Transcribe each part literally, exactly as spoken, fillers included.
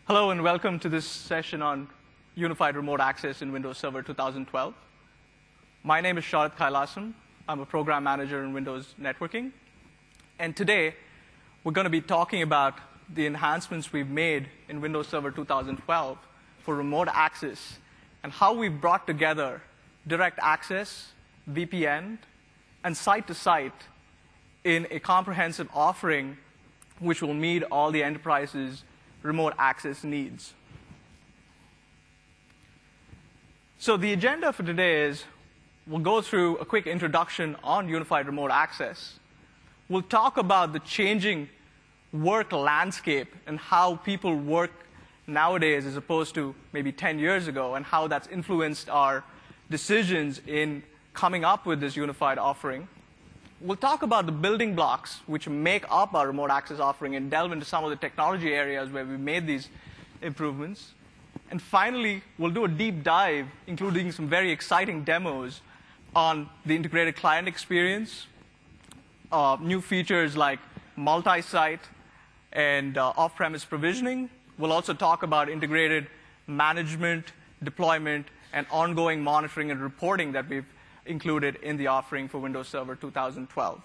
Hello and welcome to this session on Unified Remote Access in Windows Server two thousand twelve. My name is Sharath Kailasam. I'm a program manager in Windows Networking. And today, we're going to be talking about the enhancements we've made in Windows Server two thousand twelve for remote access and how we've brought together direct access, V P N, and site-to-site in a comprehensive offering which will meet all the enterprise's remote access needs. So the agenda for today is we'll go through a quick introduction on unified remote access. We'll talk about the changing work landscape and how people work nowadays as opposed to maybe ten years ago, and how that's influenced our decisions in coming up with this unified offering. We'll talk about the building blocks which make up our remote access offering and delve into some of the technology areas where we made these improvements. And finally, we'll do a deep dive, including some very exciting demos on the integrated client experience, uh, new features like multi-site and uh, off-premise provisioning. We'll also talk about integrated management, deployment, and ongoing monitoring and reporting that we've included in the offering for Windows Server two thousand twelve.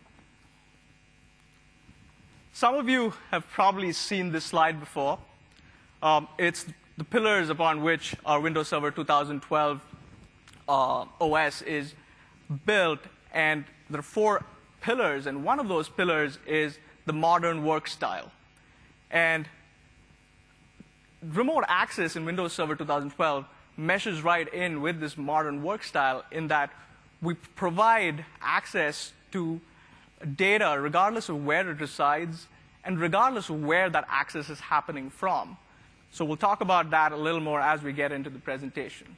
Some of you have probably seen this slide before. Um, it's the pillars upon which our Windows Server two thousand twelve uh, O S is built, and there are four pillars, and one of those pillars is the modern work style. And remote access in Windows Server two thousand twelve meshes right in with this modern work style in that we provide access to data regardless of where it resides and regardless of where that access is happening from. So we'll talk about that a little more as we get into the presentation.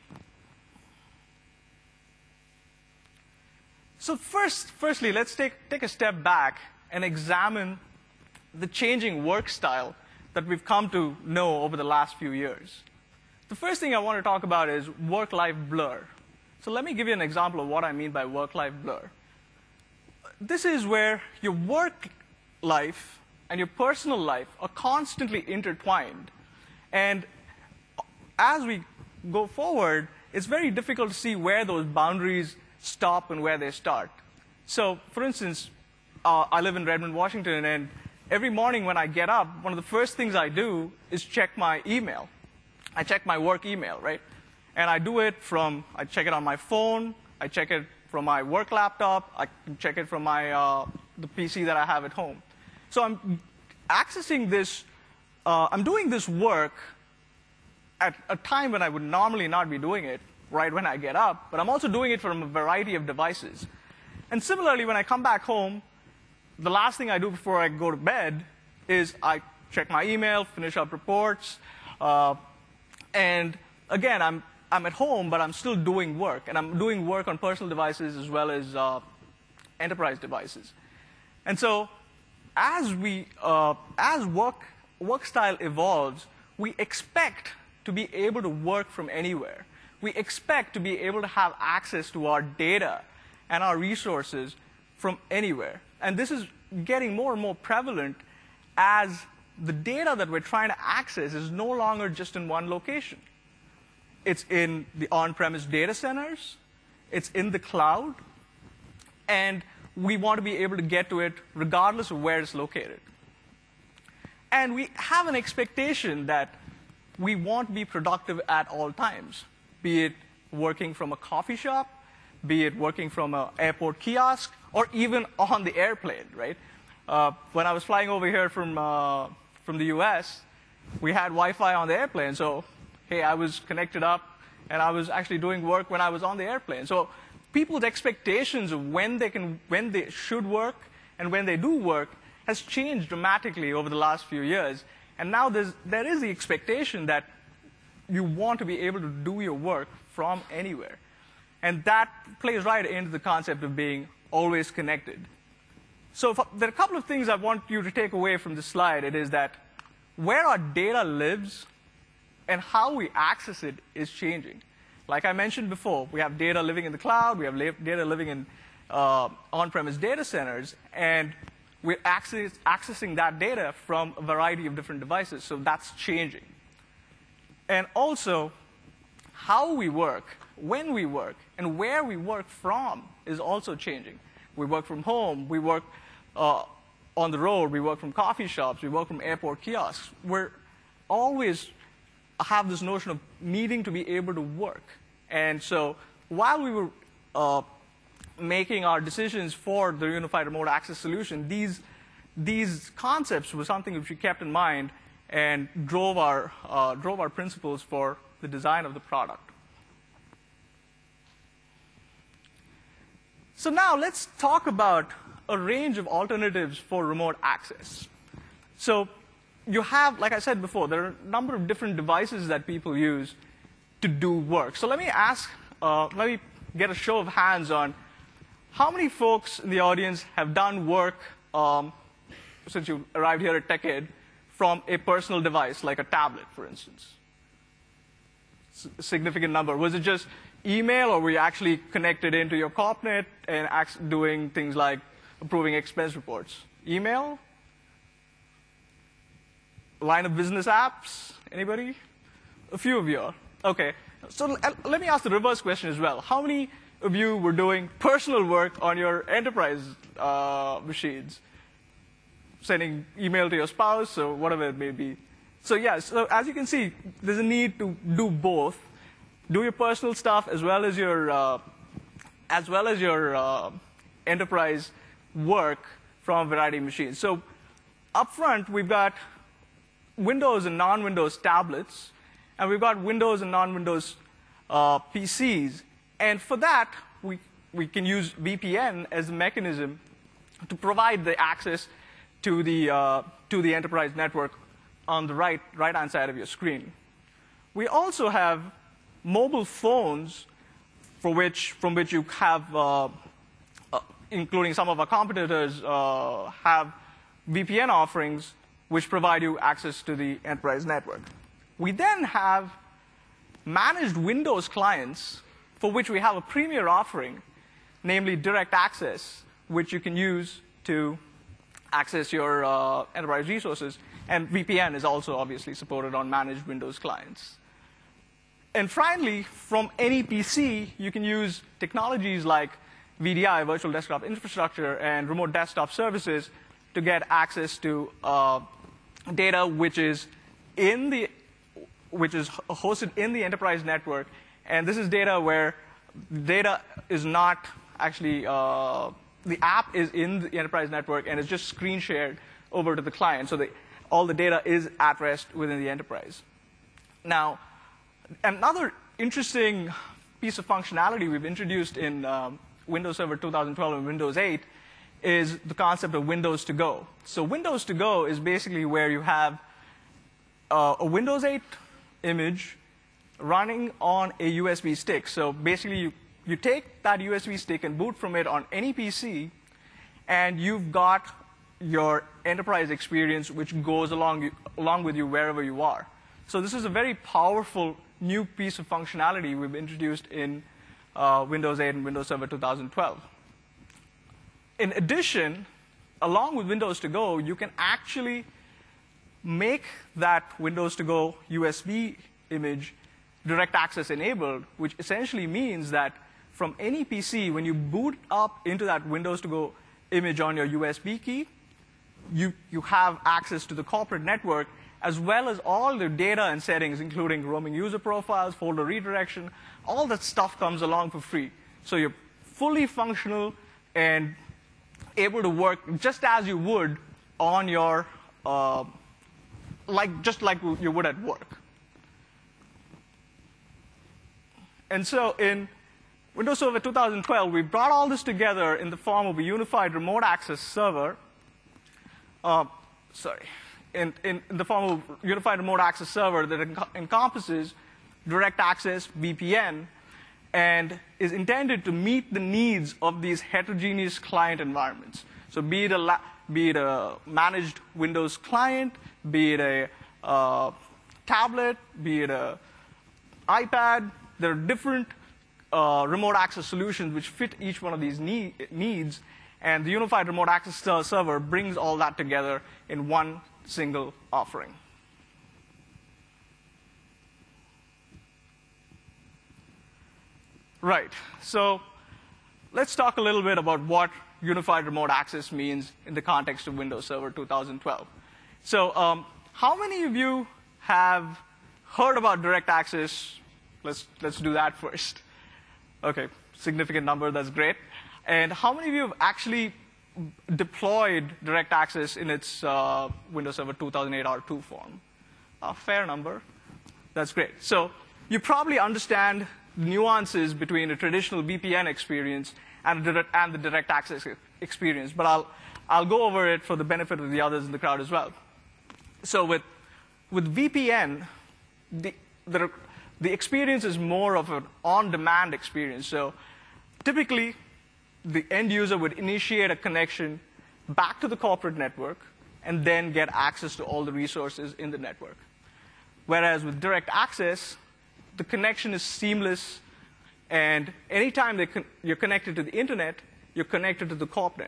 So first, firstly, let's take, take a step back and examine the changing work style that we've come to know over the last few years. The first thing I want to talk about is work-life blur. So let me give you an example of what I mean by work-life blur. This is where your work life and your personal life are constantly intertwined. And as we go forward, it's very difficult to see where those boundaries stop and where they start. So for instance, uh, I live in Redmond, Washington, and every morning when I get up, one of the first things I do is check my email. I check my work email, right? And I do it from, I check it on my phone, I check it from my work laptop, I check it from my, uh, the P C that I have at home. So I'm accessing this, uh, I'm doing this work at a time when I would normally not be doing it, right when I get up, but I'm also doing it from a variety of devices. And similarly, when I come back home, the last thing I do before I go to bed is I check my email, finish up reports, uh, and again, I'm, I'm at home, but I'm still doing work. And I'm doing work on personal devices as well as uh, enterprise devices. And so as, we, uh, as work, work style evolves, we expect to be able to work from anywhere. We expect to be able to have access to our data and our resources from anywhere. And this is getting more and more prevalent as the data that we're trying to access is no longer just in one location. It's in the on-premise data centers, it's in the cloud, and we want to be able to get to it regardless of where it's located. And we have an expectation that we want to be productive at all times, be it working from a coffee shop, be it working from an airport kiosk, or even on the airplane, right? Uh, when I was flying over here from uh, from the U S, we had Wi-Fi on the airplane, so hey, I was connected up, and I was actually doing work when I was on the airplane. So people's expectations of when they can, when they should work, and when they do work has changed dramatically over the last few years. And now there's, there is the expectation that you want to be able to do your work from anywhere. And that plays right into the concept of being always connected. So if, there are a couple of things I want you to take away from this slide. It is that where our data lives and how we access it is changing. Like I mentioned before, we have data living in the cloud, we have data living in uh, on-premise data centers, and we're access, accessing that data from a variety of different devices, so that's changing. And also, how we work, when we work, and where we work from is also changing. We work from home, we work uh, on the road, we work from coffee shops, we work from airport kiosks. We're always have this notion of needing to be able to work. And so while we were uh, making our decisions for the unified remote access solution, these, these concepts were something which we kept in mind and drove our, uh, drove our principles for the design of the product. So now let's talk about a range of alternatives for remote access. So you have, like I said before, there are a number of different devices that people use to do work. So let me ask, uh, let me get a show of hands on how many folks in the audience have done work um, since you arrived here at TechEd from a personal device, like a tablet, for instance? A significant number. Was it just email, or were you actually connected into your CorpNet and doing things like approving expense reports? Email? Line of business apps? Anybody? A few of you are. OK. So let me ask the reverse question as well. How many of you were doing personal work on your enterprise uh, machines? Sending email to your spouse or whatever it may be. So yeah, so as you can see, there's a need to do both. Do your personal stuff as well as your, uh, as well as your uh, enterprise work from a variety of machines. So up front, we've got Windows and non-Windows tablets, and we've got Windows and non-Windows uh, P Cs. And for that, we, we can use V P N as a mechanism to provide the access to the, uh, to the enterprise network on the right, right-hand side of your screen. We also have mobile phones for which, from which you have, uh, uh, including some of our competitors, uh, have V P N offerings which provide you access to the enterprise network. We then have managed Windows clients for which we have a premier offering, namely Direct Access, which you can use to access your uh, enterprise resources. And V P N is also obviously supported on managed Windows clients. And finally, from any P C, you can use technologies like V D I, Virtual Desktop Infrastructure, and Remote Desktop Services to get access to uh, data which is in the, which is hosted in the enterprise network. And this is data where data is not actually, uh, the app is in the enterprise network and is just screen shared over to the client. So the, all the data is at rest within the enterprise. Now, another interesting piece of functionality we've introduced in um, Windows Server two thousand twelve and Windows eight is the concept of Windows to Go. So Windows to Go is basically where you have uh, a Windows eight image running on a U S B stick. So basically, you, you take that U S B stick and boot from it on any P C, and you've got your enterprise experience which goes along, along with you wherever you are. So this is a very powerful new piece of functionality we've introduced in uh, Windows eight and Windows Server two thousand twelve. In addition, along with Windows to Go, you can actually make that Windows to Go U S B image direct access enabled, which essentially means that from any P C, when you boot up into that Windows to Go image on your U S B key, you, you have access to the corporate network, as well as all the data and settings, including roaming user profiles, folder redirection. All that stuff comes along for free. So you're fully functional and able to work just as you would on your, uh, like, just like you would at work. And so in Windows Server two thousand twelve, we brought all this together in the form of a unified remote access server. Uh, sorry. In, in, in the form of a unified remote access server that enc encompasses direct access, V P N, and is intended to meet the needs of these heterogeneous client environments. So be it a, la be it a managed Windows client, be it a uh, tablet, be it a iPad, there are different uh, remote access solutions which fit each one of these need needs. And the Unified Remote Access Server brings all that together in one single offering. Right. So let's talk a little bit about what Unified Remote Access means in the context of Windows Server two thousand twelve. So um, how many of you have heard about direct access? Let's, let's do that first. OK, significant number. That's great. And how many of you have actually deployed direct access in its uh, Windows Server two thousand eight R two form? A fair number. That's great. So you probably understand nuances between a traditional V P N experience and, a direct, and the direct access experience. But I'll, I'll go over it for the benefit of the others in the crowd as well. So with, with V P N, the, the, the experience is more of an on-demand experience. So typically, the end user would initiate a connection back to the corporate network and then get access to all the resources in the network. Whereas with direct access, the connection is seamless, and anytime they con you're connected to the internet, you're connected to the corpnet.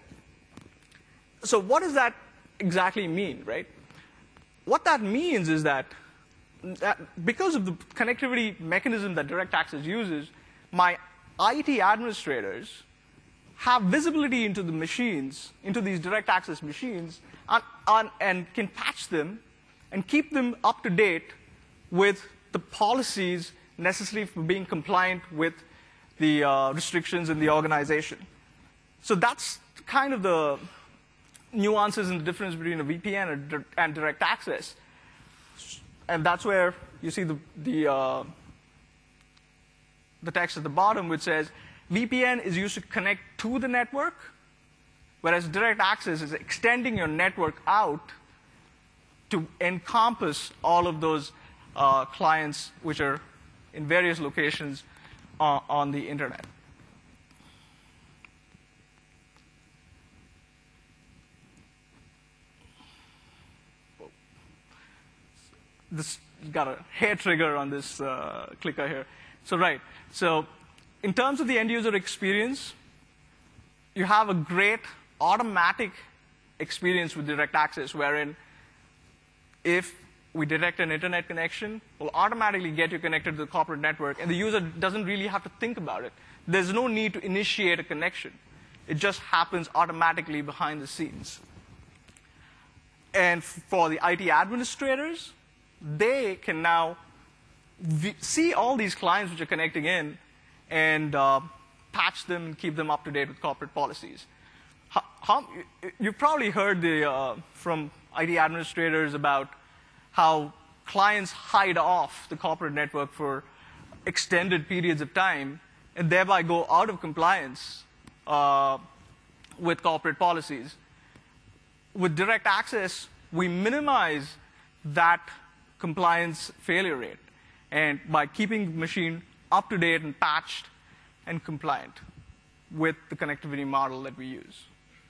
So what does that exactly mean, right? What that means is that, that because of the connectivity mechanism that direct access uses, my I T administrators have visibility into the machines, into these direct access machines, and, and, and can patch them and keep them up to date with the policies necessary for being compliant with the uh, restrictions in the organization. So that's kind of the nuances and the difference between a V P N and, and direct access. And that's where you see the, the, uh, the text at the bottom, which says, V P N is used to connect to the network, whereas direct access is extending your network out to encompass all of those uh, clients which are in various locations uh, on the internet. This got a hair trigger on this uh, clicker here. So right. So in terms of the end user experience, you have a great automatic experience with direct access, wherein if we detect an internet connection, we'll automatically get you connected to the corporate network, and the user doesn't really have to think about it. There's no need to initiate a connection. It just happens automatically behind the scenes. And for the I T administrators, they can now see all these clients which are connecting in and uh, patch them and keep them up to date with corporate policies. How, how, you've probably heard the, uh, from I T administrators about how clients hide off the corporate network for extended periods of time and thereby go out of compliance uh, with corporate policies. With direct access, we minimize that compliance failure rate, and by keeping the machine up to date and patched and compliant with the connectivity model that we use.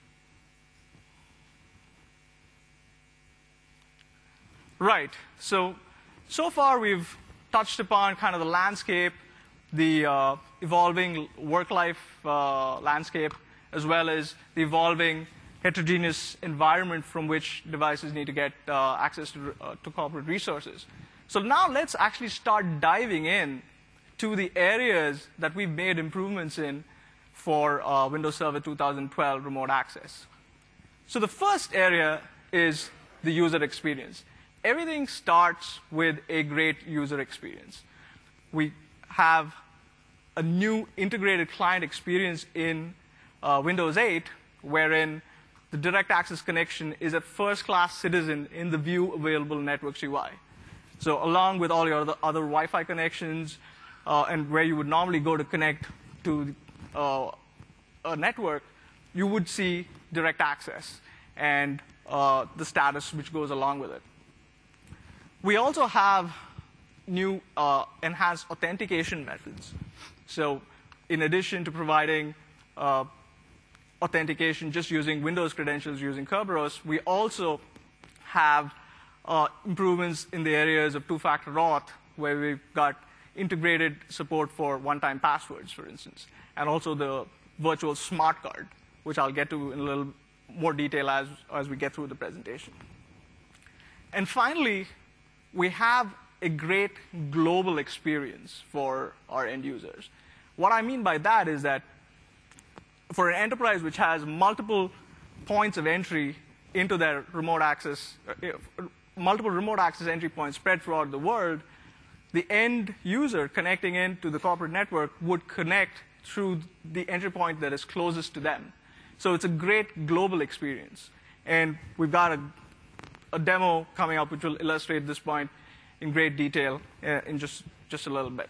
Right. So, so far we've touched upon kind of the landscape, the uh, evolving work-life uh, landscape, as well as the evolving heterogeneous environment from which devices need to get uh, access to, uh, to corporate resources. So now let's actually start diving in to the areas that we've made improvements in for uh, Windows Server two thousand twelve remote access. So the first area is the user experience. Everything starts with a great user experience. We have a new integrated client experience in uh, Windows eight, wherein the direct access connection is a first-class citizen in the view available networks U I. So along with all your other, other Wi-Fi connections uh, and where you would normally go to connect to uh, a network, you would see direct access and uh, the status which goes along with it. We also have new uh, enhanced authentication methods. So in addition to providing uh, authentication just using Windows credentials using Kerberos, we also have uh, improvements in the areas of two-factor auth, where we've got integrated support for one-time passwords, for instance, and also the virtual smart card, which I'll get to in a little more detail as, as we get through the presentation. And finally, we have a great global experience for our end users. What I mean by that is that for an enterprise which has multiple points of entry into their remote access, uh, multiple remote access entry points spread throughout the world, the end user connecting into the corporate network would connect through the entry point that is closest to them. So it's a great global experience. And we've got a, a demo coming up which will illustrate this point in great detail uh, in just, just a little bit.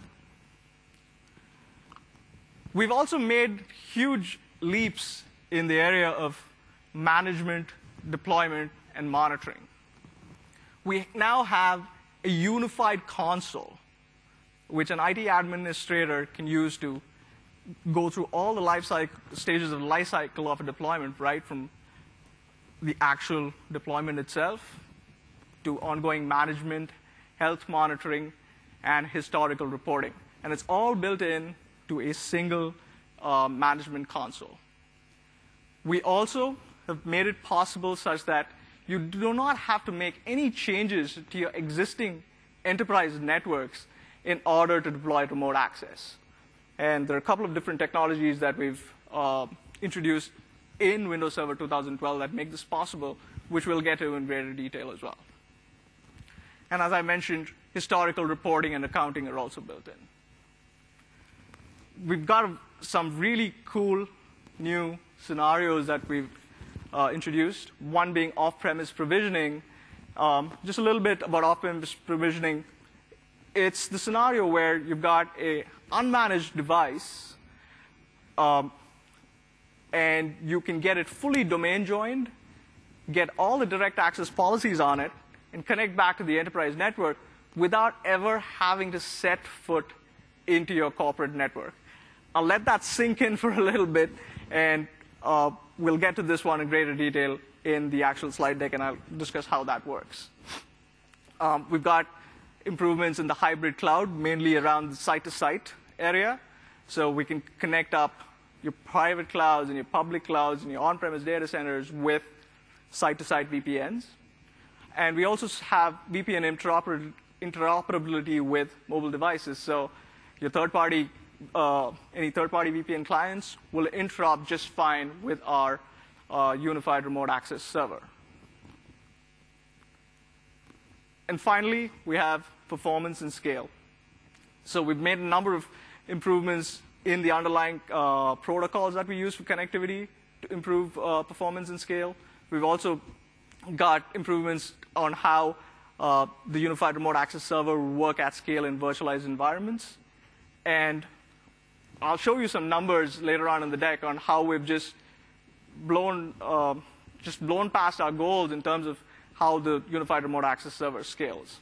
We've also made huge leaps in the area of management, deployment, and monitoring. We now have a unified console, which an I T administrator can use to go through all the life cycle, stages of the life cycle of a deployment, right from the actual deployment itself to ongoing management, health monitoring, and historical reporting. And it's all built in to a single uh, management console. We also have made it possible such that you do not have to make any changes to your existing enterprise networks in order to deploy remote access. And there are a couple of different technologies that we've uh, introduced in Windows Server two thousand twelve that make this possible, which we'll get to in greater detail as well. And as I mentioned, historical reporting and accounting are also built in. We've got some really cool new scenarios that we've uh, introduced, one being off-premise provisioning. Um, just a little bit about off-premise provisioning. It's the scenario where you've got a unmanaged device, um, and you can get it fully domain joined, get all the direct access policies on it, and connect back to the enterprise network without ever having to set foot into your corporate network. I'll let that sink in for a little bit, and uh, we'll get to this one in greater detail in the actual slide deck, and I'll discuss how that works. Um, we've got improvements in the hybrid cloud, mainly around the site-to-site area. So we can connect up your private clouds and your public clouds and your on-premise data centers with site-to-site V P Ns. And we also have V P N interoper interoperability with mobile devices. So your third-party, uh, any third-party V P N clients will interop just fine with our uh, unified remote access server. And finally, we have performance and scale. So we've made a number of improvements in the underlying uh, protocols that we use for connectivity to improve uh, performance and scale. We've also got improvements on how uh, the unified remote access server will work at scale in virtualized environments. And I'll show you some numbers later on in the deck on how we've just blown, uh, just blown past our goals in terms of how the unified remote access server scales.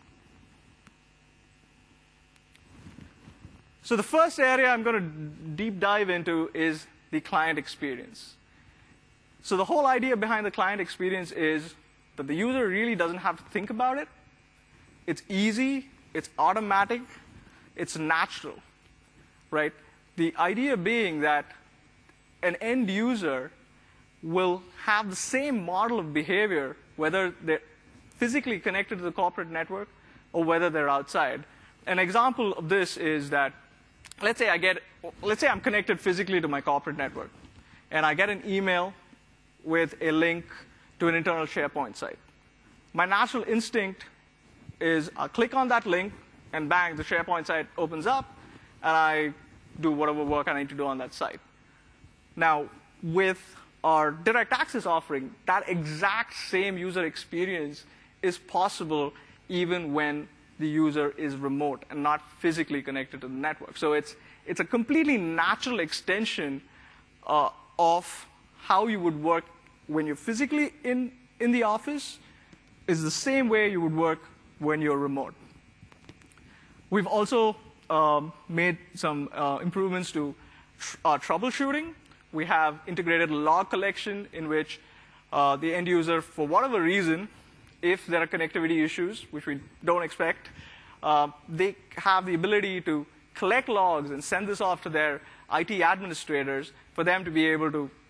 So the first area I'm going to deep dive into is the client experience. So the whole idea behind the client experience is that the user really doesn't have to think about it. It's easy, it's automatic, it's natural, right? The idea being that an end user will have the same model of behavior whether they're physically connected to the corporate network or whether they're outside. An example of this is that, let's say I get, let's say I'm connected physically to my corporate network, and I get an email with a link to an internal SharePoint site. My natural instinct is I'll click on that link, and bang, the SharePoint site opens up, and I do whatever work I need to do on that site. Now, with our direct access offering, that exact same user experience is possible even when the user is remote and not physically connected to the network. So it's, it's a completely natural extension uh, of how you would work when you're physically in, in the office is the same way you would work when you're remote. We've also um, made some uh, improvements to tr uh, troubleshooting. We have integrated log collection in which uh, the end user, for whatever reason, if there are connectivity issues, which we don't expect, uh, they have the ability to collect logs and send this off to their I T administrators for them to be able to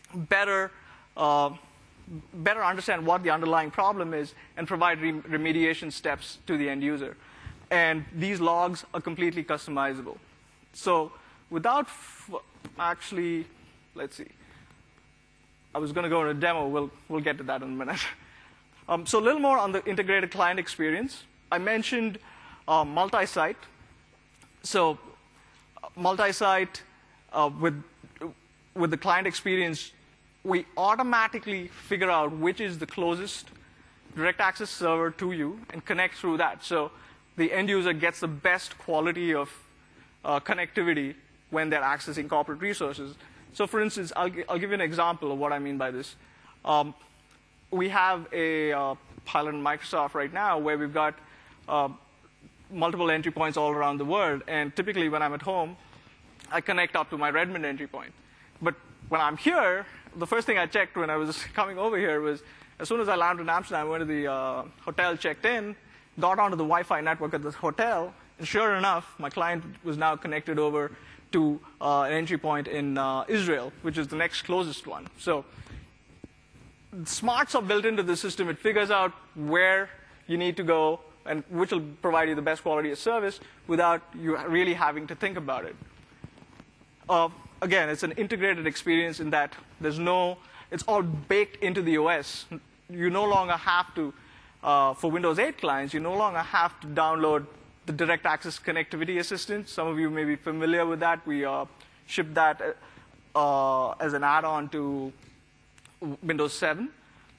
better, uh, better understand what the underlying problem is and provide re remediation steps to the end user. And these logs are completely customizable. So without f actually, let's see. I was going to go into a demo. We'll, we'll get to that in a minute. Um, so a little more on the integrated client experience. I mentioned uh, multi-site. So uh, multi-site uh, with, with the client experience, we automatically figure out which is the closest direct access server to you and connect through that. So the end user gets the best quality of uh, connectivity when they're accessing corporate resources. So for instance, I'll, I'll give you an example of what I mean by this. Um, we have a uh, pilot in Microsoft right now where we've got uh, multiple entry points all around the world. And typically when I'm at home, I connect up to my Redmond entry point. But when I'm here, the first thing I checked when I was coming over here was, as soon as I landed in Amsterdam, I went to the uh, hotel, checked in, got onto the Wi-Fi network at the hotel, and sure enough, my client was now connected over to uh, an entry point in uh, Israel, which is the next closest one. So smarts are built into the system. It figures out where you need to go and which will provide you the best quality of service without you really having to think about it. Uh, again, it's an integrated experience in that there's no, it's all baked into the O S. You no longer have to, uh, for Windows eight clients, you no longer have to download the direct access connectivity assistant. Some of you may be familiar with that. We uh, shipped that uh, as an add-on to Windows seven.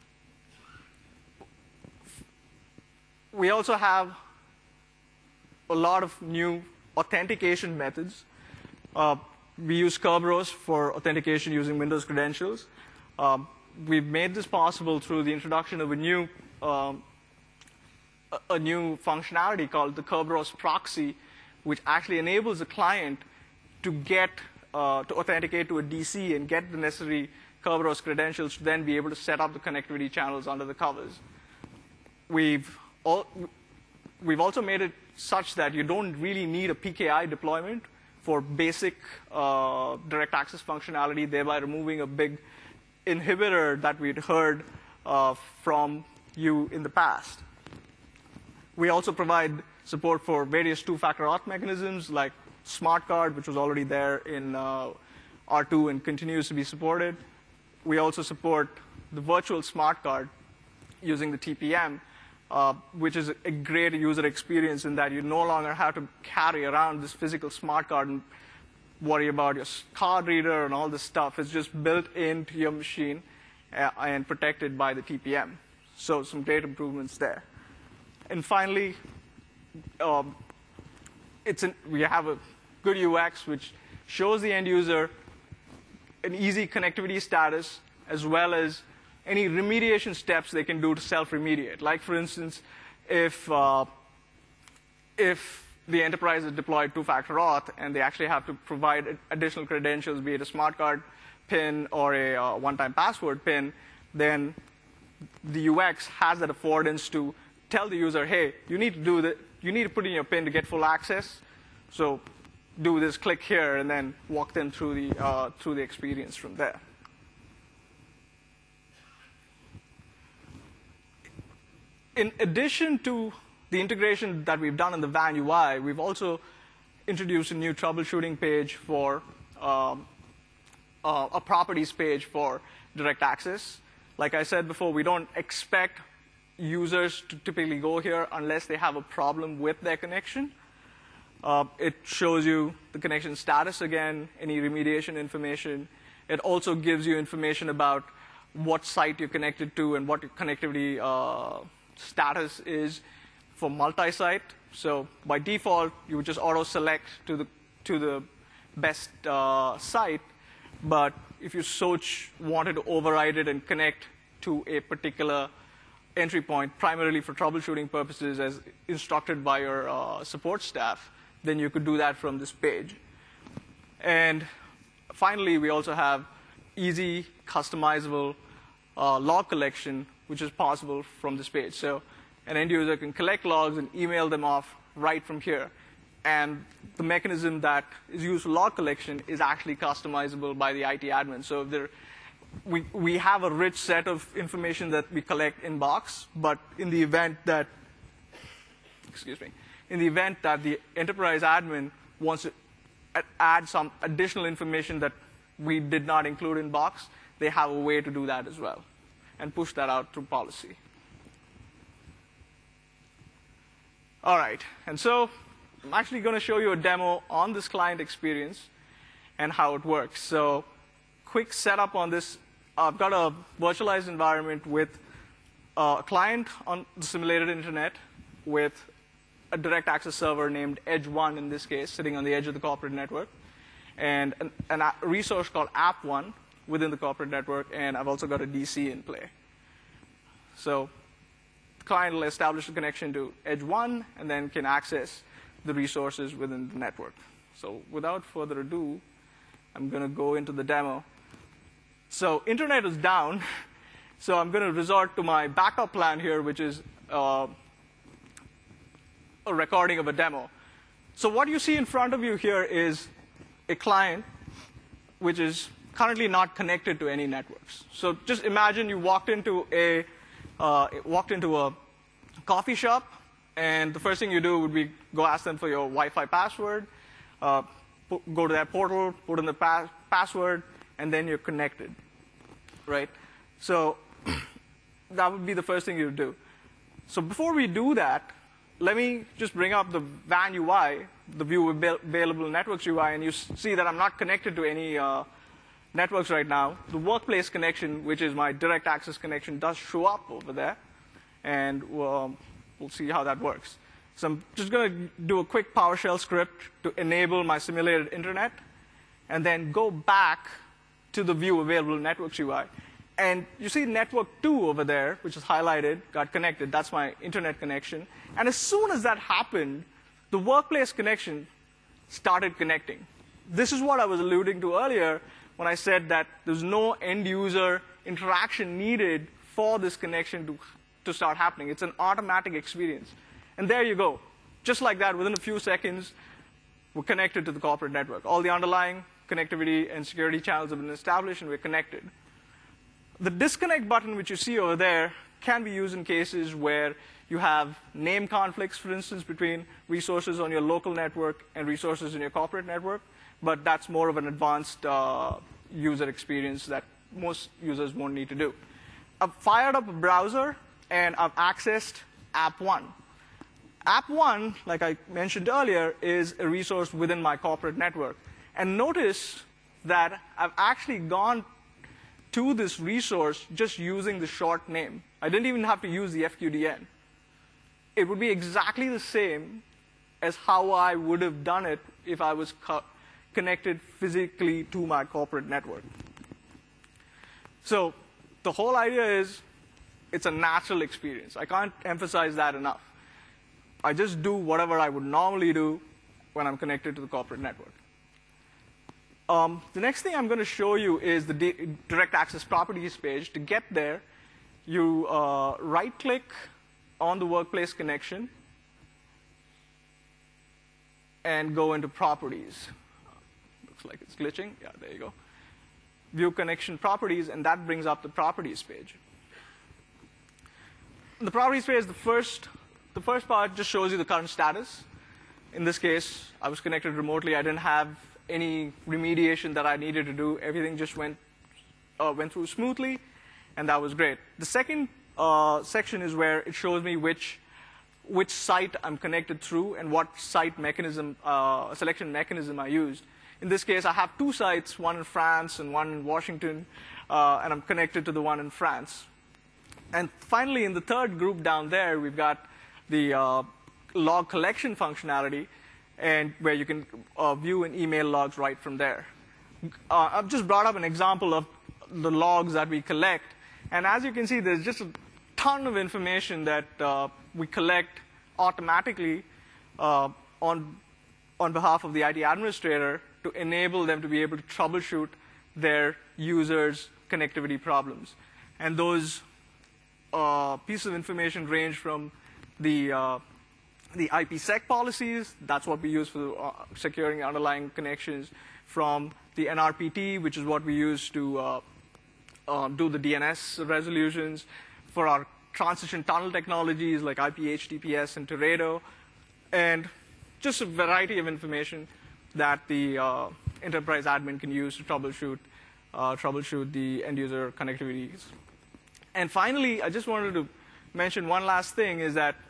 We also have a lot of new authentication methods. Uh, we use Kerberos for authentication using Windows credentials. Um, we've made this possible through the introduction of a new um, a new functionality called the Kerberos proxy, which actually enables the client to get uh, to authenticate to a D C and get the necessary Kerberos credentials to then be able to set up the connectivity channels under the covers. We've all, we've also made it such that you don't really need a P K I deployment for basic uh, direct access functionality, thereby removing a big inhibitor that we'd heard uh, from you in the past. We also provide support for various two-factor auth mechanisms like SmartCard, which was already there in uh, R two and continues to be supported. We also support the virtual smart card using the T P M, uh, which is a great user experience in that you no longer have to carry around this physical smart card and worry about your card reader and all this stuff. It's just built into your machine uh, and protected by the T P M. So some great improvements there. And finally, um, it's an, we have a good U X which shows the end user an easy connectivity status as well as any remediation steps they can do to self-remediate. Like, for instance, if, uh, if the enterprise has deployed two-factor auth and they actually have to provide additional credentials, be it a smart card PIN or a uh, one-time password PIN, then the U X has that affordance to tell the user, hey, you need to do that. You need to put in your PIN to get full access. So do this, click here, and then walk them through the uh, through the experience from there. In addition to the integration that we've done in the V A N U I, we've also introduced a new troubleshooting page for um, uh, a properties page for direct access. Like I said before, we don't expect users to typically go here unless they have a problem with their connection. Uh, it shows you the connection status again, any remediation information. It also gives you information about what site you're connected to and what your connectivity uh, status is for multi-site. So by default, you would just auto-select to the, to the best uh, site. But if you so wanted to override it and connect to a particular entry point, primarily for troubleshooting purposes as instructed by your uh, support staff, then you could do that from this page. And finally, we also have easy, customizable uh, log collection, which is possible from this page. So an end user can collect logs and email them off right from here. And the mechanism that is used for log collection is actually customizable by the I T admin. So if there we, we have a rich set of information that we collect in Box, but in the event that, excuse me, in the event that the enterprise admin wants to add some additional information that we did not include in Box, they have a way to do that as well and push that out through policy. All right, and so I'm actually going to show you a demo on this client experience and how it works. So quick setup on this. I've got a virtualized environment with a client on the simulated internet with a direct access server named Edge one in this case, sitting on the edge of the corporate network, and an, an a resource called App one within the corporate network, and I've also got a D C in play. So the client will establish a connection to Edge one and then can access the resources within the network. So without further ado, I'm going to go into the demo. So internet is down, so I'm going to resort to my backup plan here, which is uh, a recording of a demo. So what you see in front of you here is a client which is currently not connected to any networks. So just imagine you walked into a uh, walked into a coffee shop, and the first thing you do would be go ask them for your Wi-Fi password, uh, go to their portal, put in the pa password, and then you're connected, right? So that would be the first thing you would do. So before we do that, let me just bring up the V A N U I, the View Available Networks U I, and you see that I'm not connected to any uh, networks right now. The workplace connection, which is my direct access connection, does show up over there, and um, we'll see how that works. So I'm just going to do a quick PowerShell script to enable my simulated internet, and then go back to the View Available Networks U I. And you see network two over there, which is highlighted, got connected. That's my internet connection. And as soon as that happened, the workplace connection started connecting. This is what I was alluding to earlier when I said that there's no end-user interaction needed for this connection to, to start happening. It's an automatic experience. And there you go. Just like that, within a few seconds, we're connected to the corporate network. All the underlying connectivity and security channels have been established, and we're connected. The disconnect button, which you see over there, can be used in cases where you have name conflicts, for instance, between resources on your local network and resources in your corporate network. But that's more of an advanced uh, user experience that most users won't need to do. I've fired up a browser, and I've accessed App one. App one, like I mentioned earlier, is a resource within my corporate network. And notice that I've actually gone to this resource just using the short name. I didn't even have to use the F Q D N. It would be exactly the same as how I would have done it if I was co connected physically to my corporate network. So the whole idea is it's a natural experience. I can't emphasize that enough. I just do whatever I would normally do when I'm connected to the corporate network. Um, the next thing I'm going to show you is the direct access properties page. To get there, you uh, right-click on the workplace connection and go into properties. Looks like it's glitching. Yeah, there you go. View connection properties, and that brings up the properties page. The properties page, the first, the first part just shows you the current status. In this case, I was connected remotely. I didn't have any remediation that I needed to do. Everything just went uh, went through smoothly, and that was great. The second uh, section is where it shows me which which site I'm connected through and what site mechanism, uh, selection mechanism I used. In this case, I have two sites, one in France and one in Washington, uh, and I'm connected to the one in France. And finally, in the third group down there, we've got the uh, log collection functionality, and where you can uh, view and email logs right from there. Uh, I've just brought up an example of the logs that we collect. And as you can see, there's just a ton of information that uh, we collect automatically uh, on, on behalf of the I T administrator to enable them to be able to troubleshoot their users' connectivity problems. And those uh, pieces of information range from the uh, the I P sec policies, that's what we use for uh, securing underlying connections, from the N R P T, which is what we use to uh, um, do the D N S resolutions, for our transition tunnel technologies like I P H T P S and Teredo, and just a variety of information that the uh, enterprise admin can use to troubleshoot, uh, troubleshoot the end user connectivities. And finally, I just wanted to mention one last thing is that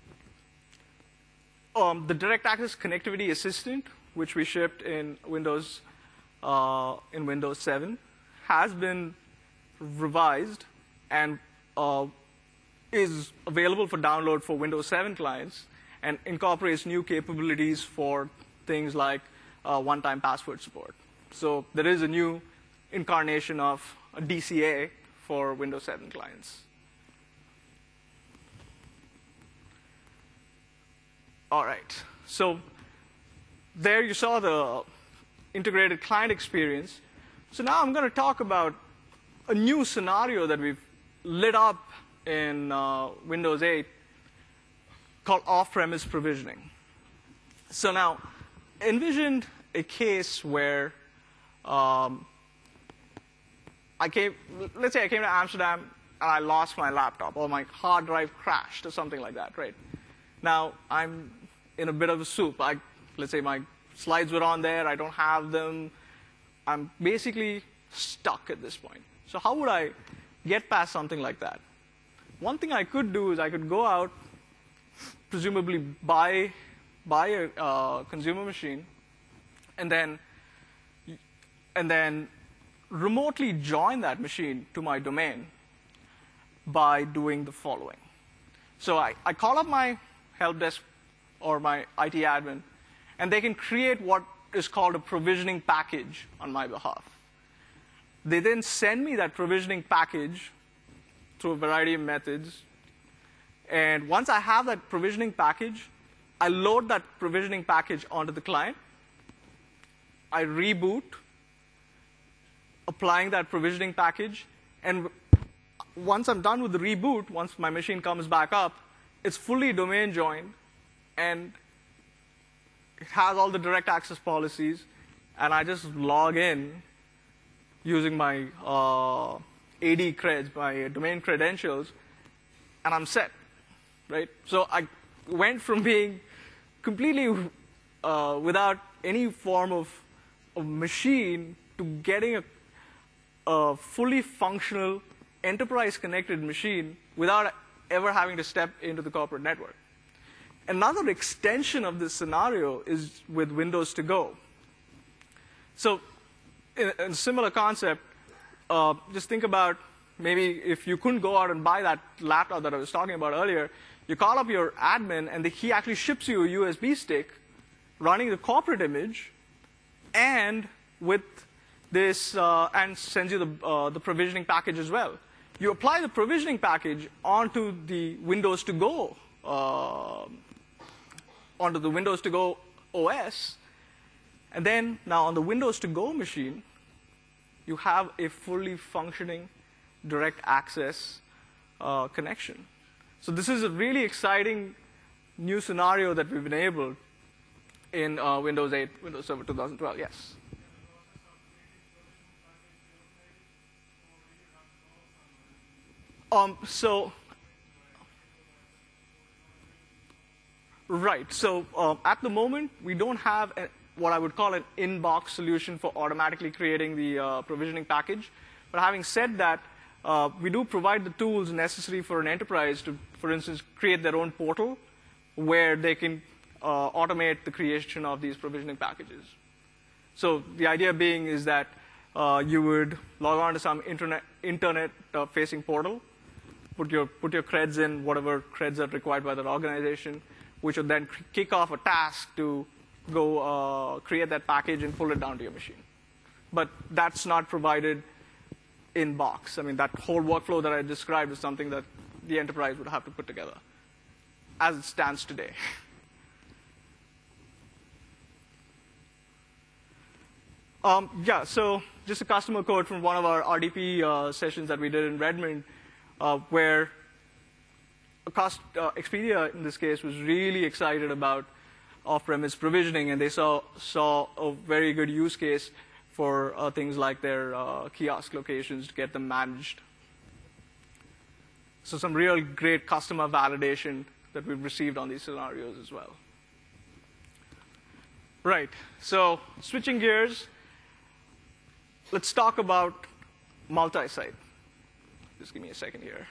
um, the Direct Access Connectivity Assistant, which we shipped in Windows uh, in Windows seven, has been revised and uh, is available for download for Windows seven clients and incorporates new capabilities for things like uh, one-time password support. So there is a new incarnation of a D C A for Windows seven clients. All right. So there you saw the integrated client experience. So now I'm going to talk about a new scenario that we've lit up in uh, Windows eight called off-premise provisioning. So now, envision a case where um, I came, let's say I came to Amsterdam and I lost my laptop or my hard drive crashed or something like that, right? Now, I'm in a bit of a soup. I, let's say my slides were on there, I don't have them. I'm basically stuck at this point. So how would I get past something like that? One thing I could do is I could go out, presumably buy, buy a uh, consumer machine, and then, and then remotely join that machine to my domain by doing the following. So I, I call up my help desk or my I T admin, and they can create what is called a provisioning package on my behalf. They then send me that provisioning package through a variety of methods. And once I have that provisioning package, I load that provisioning package onto the client. I reboot, applying that provisioning package. And once I'm done with the reboot, once my machine comes back up, it's fully domain joined, and it has all the direct access policies. And I just log in using my uh, A D creds, my domain credentials, and I'm set, right? So I went from being completely uh, without any form of, of machine to getting a, a fully functional enterprise-connected machine without ever having to step into the corporate network. Another extension of this scenario is with Windows to Go. So in a similar concept, uh, just think about maybe if you couldn't go out and buy that laptop that I was talking about earlier, you call up your admin, and the, he actually ships you a U S B stick running the corporate image, and with this, uh, and sends you the, uh, the provisioning package as well. You apply the provisioning package onto the Windows to Go, uh, onto the Windows to Go O S, and then now on the Windows to Go machine, you have a fully functioning direct access uh, connection. So this is a really exciting new scenario that we've enabled in uh, Windows eight, Windows Server twenty twelve. Yes. Um, so, right. So um, at the moment, we don't have a, what I would call an in-box solution for automatically creating the uh, provisioning package. But having said that, uh, we do provide the tools necessary for an enterprise to, for instance, create their own portal where they can uh, automate the creation of these provisioning packages. So the idea being is that uh, you would log on to some internet internet uh, facing portal, put your put your creds in, whatever creds are required by that organization, which would then kick off a task to go uh, create that package and pull it down to your machine. But that's not provided in box. I mean, that whole workflow that I described is something that the enterprise would have to put together as it stands today. um, yeah, so just a customer code from one of our R D P uh, sessions that we did in Redmond, uh, where a cost, uh, Expedia, in this case, was really excited about off-premise provisioning, and they saw, saw a very good use case for uh, things like their uh, kiosk locations to get them managed. So some real great customer validation that we've received on these scenarios as well. Right, so switching gears, let's talk about multi-site. Just give me a second here.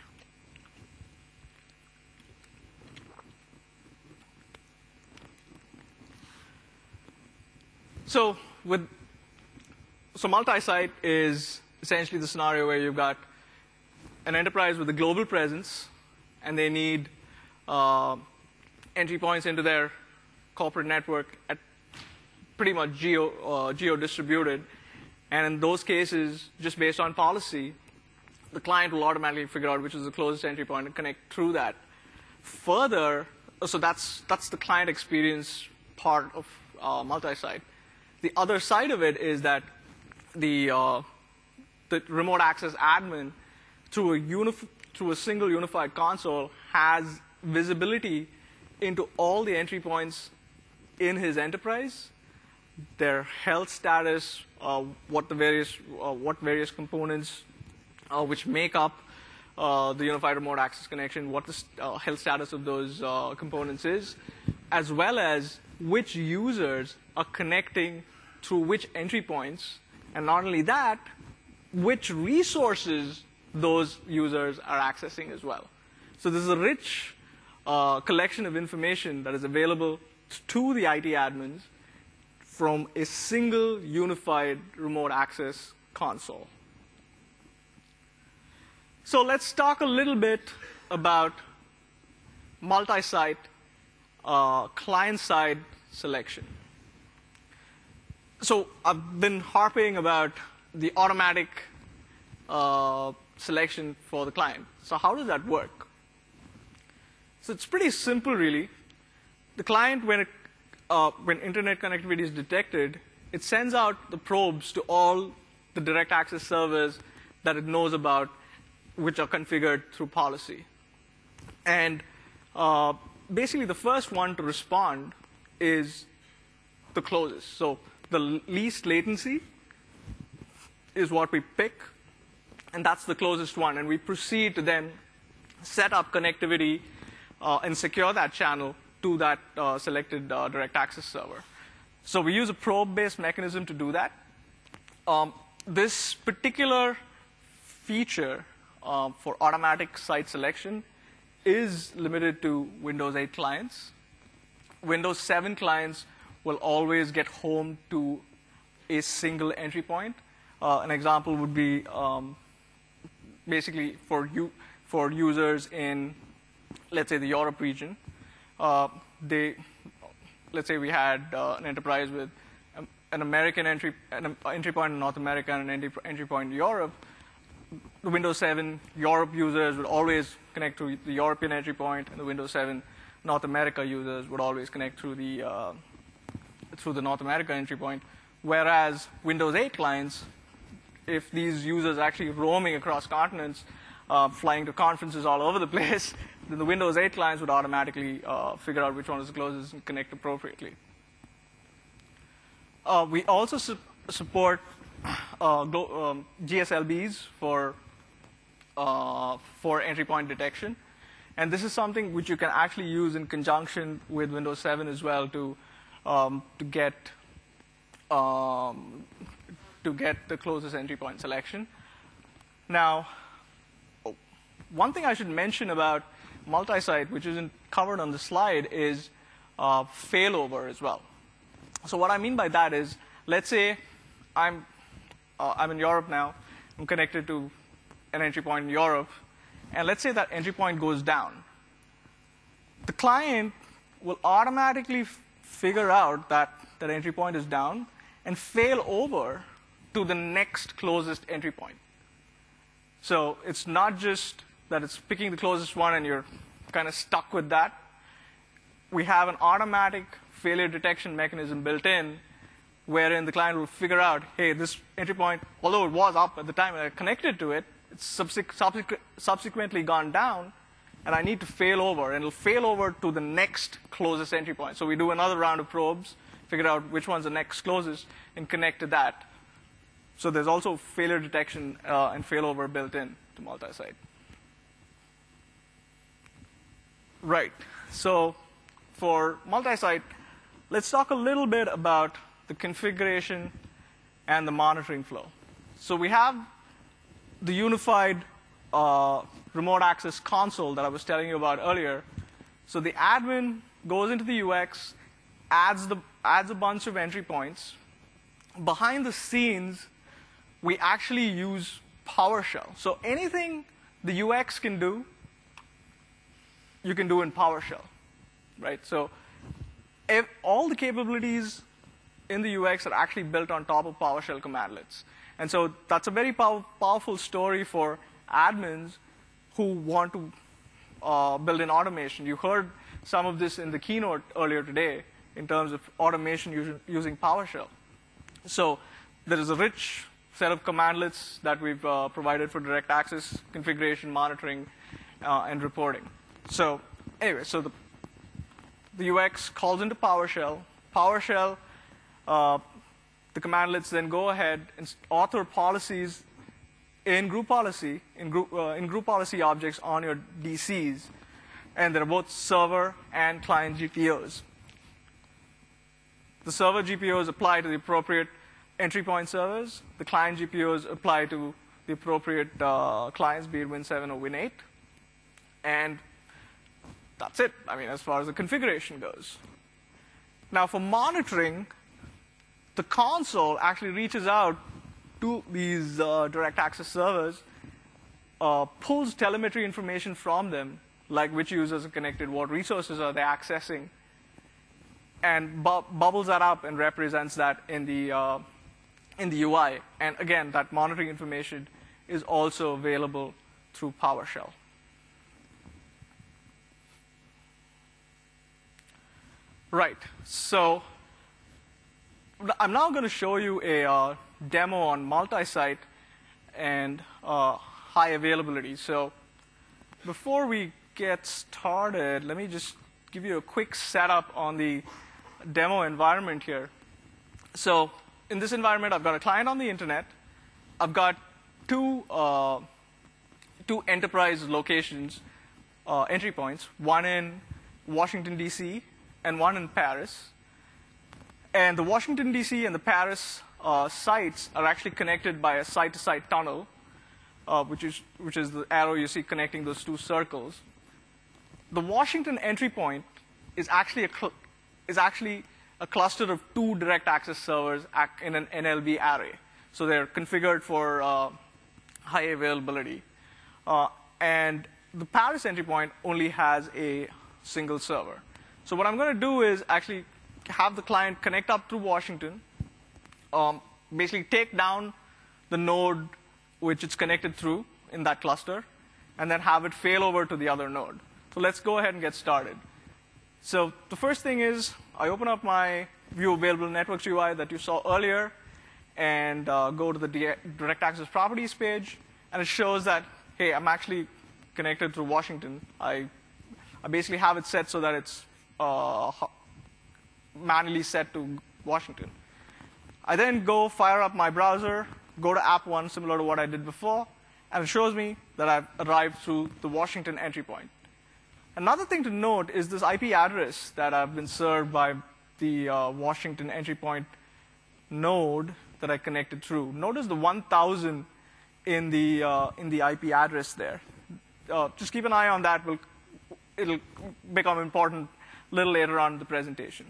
So with so multi-site is essentially the scenario where you've got an enterprise with a global presence, and they need uh, entry points into their corporate network at pretty much geo uh, geo distributed. And in those cases, just based on policy, the client will automatically figure out which is the closest entry point and connect through that. Further, so that's that's the client experience part of uh, multi-site. The other side of it is that the uh, the remote access admin, through a unif through a single unified console, has visibility into all the entry points in his enterprise, their health status, uh, what the various uh, what various components uh, which make up uh, the unified remote access connection, what the uh, health status of those uh, components is, as well as which users are connecting through which entry points, and not only that, which resources those users are accessing as well. So this is a rich uh, collection of information that is available to the I T admins from a single unified remote access console. So let's talk a little bit about multi-site uh, client-side selection. So I've been harping about the automatic uh, selection for the client. So how does that work? So it's pretty simple, really. The client, when it, uh, when internet connectivity is detected, it sends out the probes to all the direct access servers that it knows about, which are configured through policy. And uh, basically, the first one to respond is the closest. So the least latency is what we pick, and that's the closest one. And we proceed to then set up connectivity uh, and secure that channel to that uh, selected uh, direct access server. So we use a probe-based mechanism to do that. Um, this particular feature uh, for automatic site selection is limited to Windows eight clients. Windows seven clients will always get home to a single entry point. Uh, an example would be um, basically for you for users in, let's say, the Europe region. Uh, they, let's say, we had uh, an enterprise with um, an American entry, an entry point in North America and an entry, entry point in Europe. The Windows seven Europe users would always connect to the European entry point, and the Windows seven North America users would always connect through the uh, through the North America entry point. Whereas Windows eight clients, if these users are actually roaming across continents, uh, flying to conferences all over the place, then the Windows eight clients would automatically uh, figure out which one is the closest and connect appropriately. Uh, we also su support uh, um, G S L Bs for uh, for entry point detection, and this is something which you can actually use in conjunction with Windows seven as well to um, to get um, to get the closest entry point selection. Now, one thing I should mention about multi-site, which isn't covered on the slide, is uh, failover as well. So what I mean by that is, let's say I'm uh, I'm in Europe now. I'm connected to an entry point in Europe, and let's say that entry point goes down. The client will automatically f figure out that that entry point is down and fail over to the next closest entry point. So it's not just that it's picking the closest one and you're kind of stuck with that. We have an automatic failure detection mechanism built in, wherein the client will figure out, hey, this entry point, although it was up at the time I connected to it, it's subsequ subsequ subsequently gone down, and I need to fail over, and it'll fail over to the next closest entry point. So we do another round of probes, figure out which one's the next closest, and connect to that. So there's also failure detection uh, and failover built in to multi-site. Right. So for multi-site, let's talk a little bit about the configuration and the monitoring flow. So we have the unified uh, remote access console that I was telling you about earlier. So the admin goes into the U X, adds, the, adds a bunch of entry points. Behind the scenes, we actually use PowerShell. So anything the U X can do, you can do in PowerShell, right? So if all the capabilities in the U X are actually built on top of PowerShell commandlets. And so that's a very pow powerful story for admins who want to uh, build in automation. You heard some of this in the keynote earlier today in terms of automation using, using PowerShell. So there is a rich set of commandlets that we've uh, provided for direct access, configuration, monitoring, uh, and reporting. So anyway, so the, the U X calls into PowerShell. PowerShell, uh, the commandlets then go ahead and author policies in group policy, in group, uh, in group policy objects on your D Cs. And they're both server and client G P Os. The server G P Os apply to the appropriate entry point servers. The client G P Os apply to the appropriate uh, clients, be it Win seven or Win eight. And that's it, I mean, as far as the configuration goes. Now, for monitoring, the console actually reaches out to these uh, direct access servers, uh, pulls telemetry information from them, like which users are connected, what resources are they accessing, and bu bubbles that up and represents that in the, uh, in the U I. And again, that monitoring information is also available through PowerShell. Right. So I'm now going to show you a uh, demo on multi-site and uh, high availability. So before we get started, let me just give you a quick setup on the demo environment here. So in this environment, I've got a client on the internet. I've got two, uh, two enterprise locations, uh, entry points, one in Washington, D C, and one in Paris. And the Washington, D C and the Paris uh, sites are actually connected by a site-to-site tunnel, uh, which, is, which is the arrow you see connecting those two circles. The Washington entry point is actually a, cl is actually a cluster of two direct access servers in an N L B array. So they're configured for uh, high availability. Uh, and the Paris entry point only has a single server. So what I'm going to do is actually have the client connect up through Washington, um, basically take down the node which it's connected through in that cluster, and then have it fail over to the other node. So let's go ahead and get started. So the first thing is I open up my View Available Networks U I that you saw earlier and uh, go to the Direct Access Properties page, and it shows that, hey, I'm actually connected through Washington. I, I basically have it set so that it's uh, manually set to Washington. I then go fire up my browser, go to app one, similar to what I did before, and it shows me that I've arrived through the Washington entry point. Another thing to note is this I P address that I've been served by the uh, Washington entry point node that I connected through. Notice the one thousand in the, uh, in the I P address there. Uh, just keep an eye on that. We'll, it'll become important a little later on in the presentation.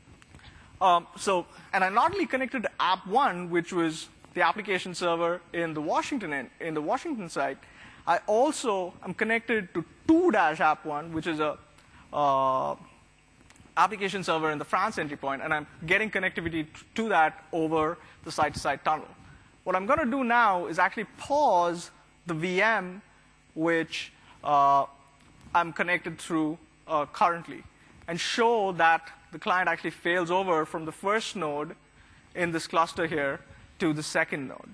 Um, so, and I not only connected to app one, which was the application server in the Washington end, in the Washington site, I also am connected to two dash app one, which is a uh, application server in the France entry point, and I'm getting connectivity to that over the site-to-site tunnel. What I'm going to do now is actually pause the V M which uh, I'm connected through uh, currently, and show that the client actually fails over from the first node in this cluster here to the second node.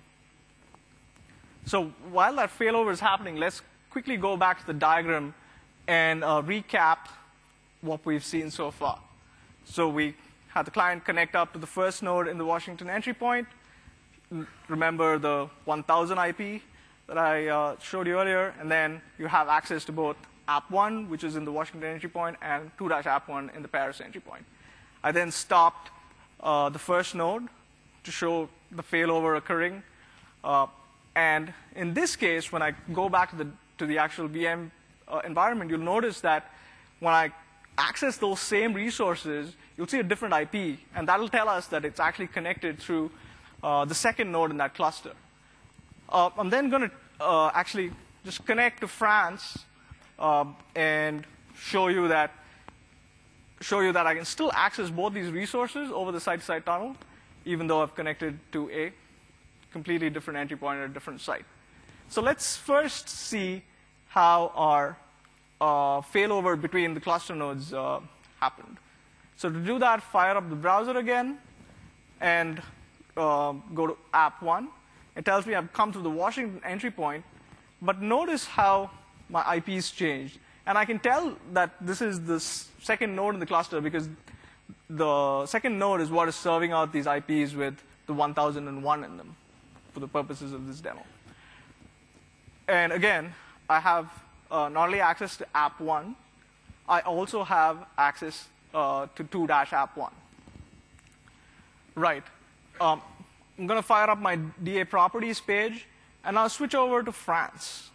So while that failover is happening, let's quickly go back to the diagram and uh, recap what we've seen so far. So we had the client connect up to the first node in the Washington entry point, remember the one thousand I P that I uh, showed you earlier, and then you have access to both app one, which is in the Washington entry point, and two dash app one in the Paris entry point. I then stopped uh, the first node to show the failover occurring. Uh, and in this case, when I go back to the, to the actual V M uh, environment, you'll notice that when I access those same resources, you'll see a different I P, and that'll tell us that it's actually connected through uh, the second node in that cluster. Uh, I'm then going to uh, actually just connect to France uh, and show you that show you that I can still access both these resources over the site-to-site tunnel, even though I've connected to a completely different entry point at a different site. So let's first see how our uh, failover between the cluster nodes uh, happened. So to do that, fire up the browser again and uh, go to app one. It tells me I've come to the Washington entry point, but notice how my I Ps changed. And I can tell that this is the second node in the cluster because the second node is what is serving out these I Ps with the one thousand one in them for the purposes of this demo. And again, I have uh, not only access to app one, I also have access uh, to two dash app one. Right. Um, I'm going to fire up my D A properties page, and I'll switch over to France.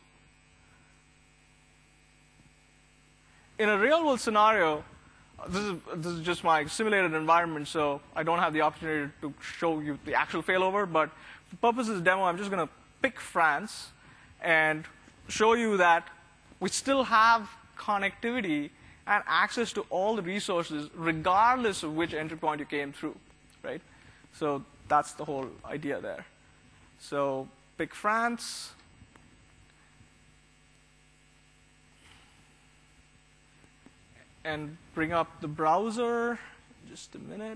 In a real-world scenario, this is, this is just my simulated environment, so I don't have the opportunity to show you the actual failover. But for purposes of the demo, I'm just going to pick France and show you that we still have connectivity and access to all the resources, regardless of which entry point you came through, right? So that's the whole idea there. So pick France. And bring up the browser. Just a minute.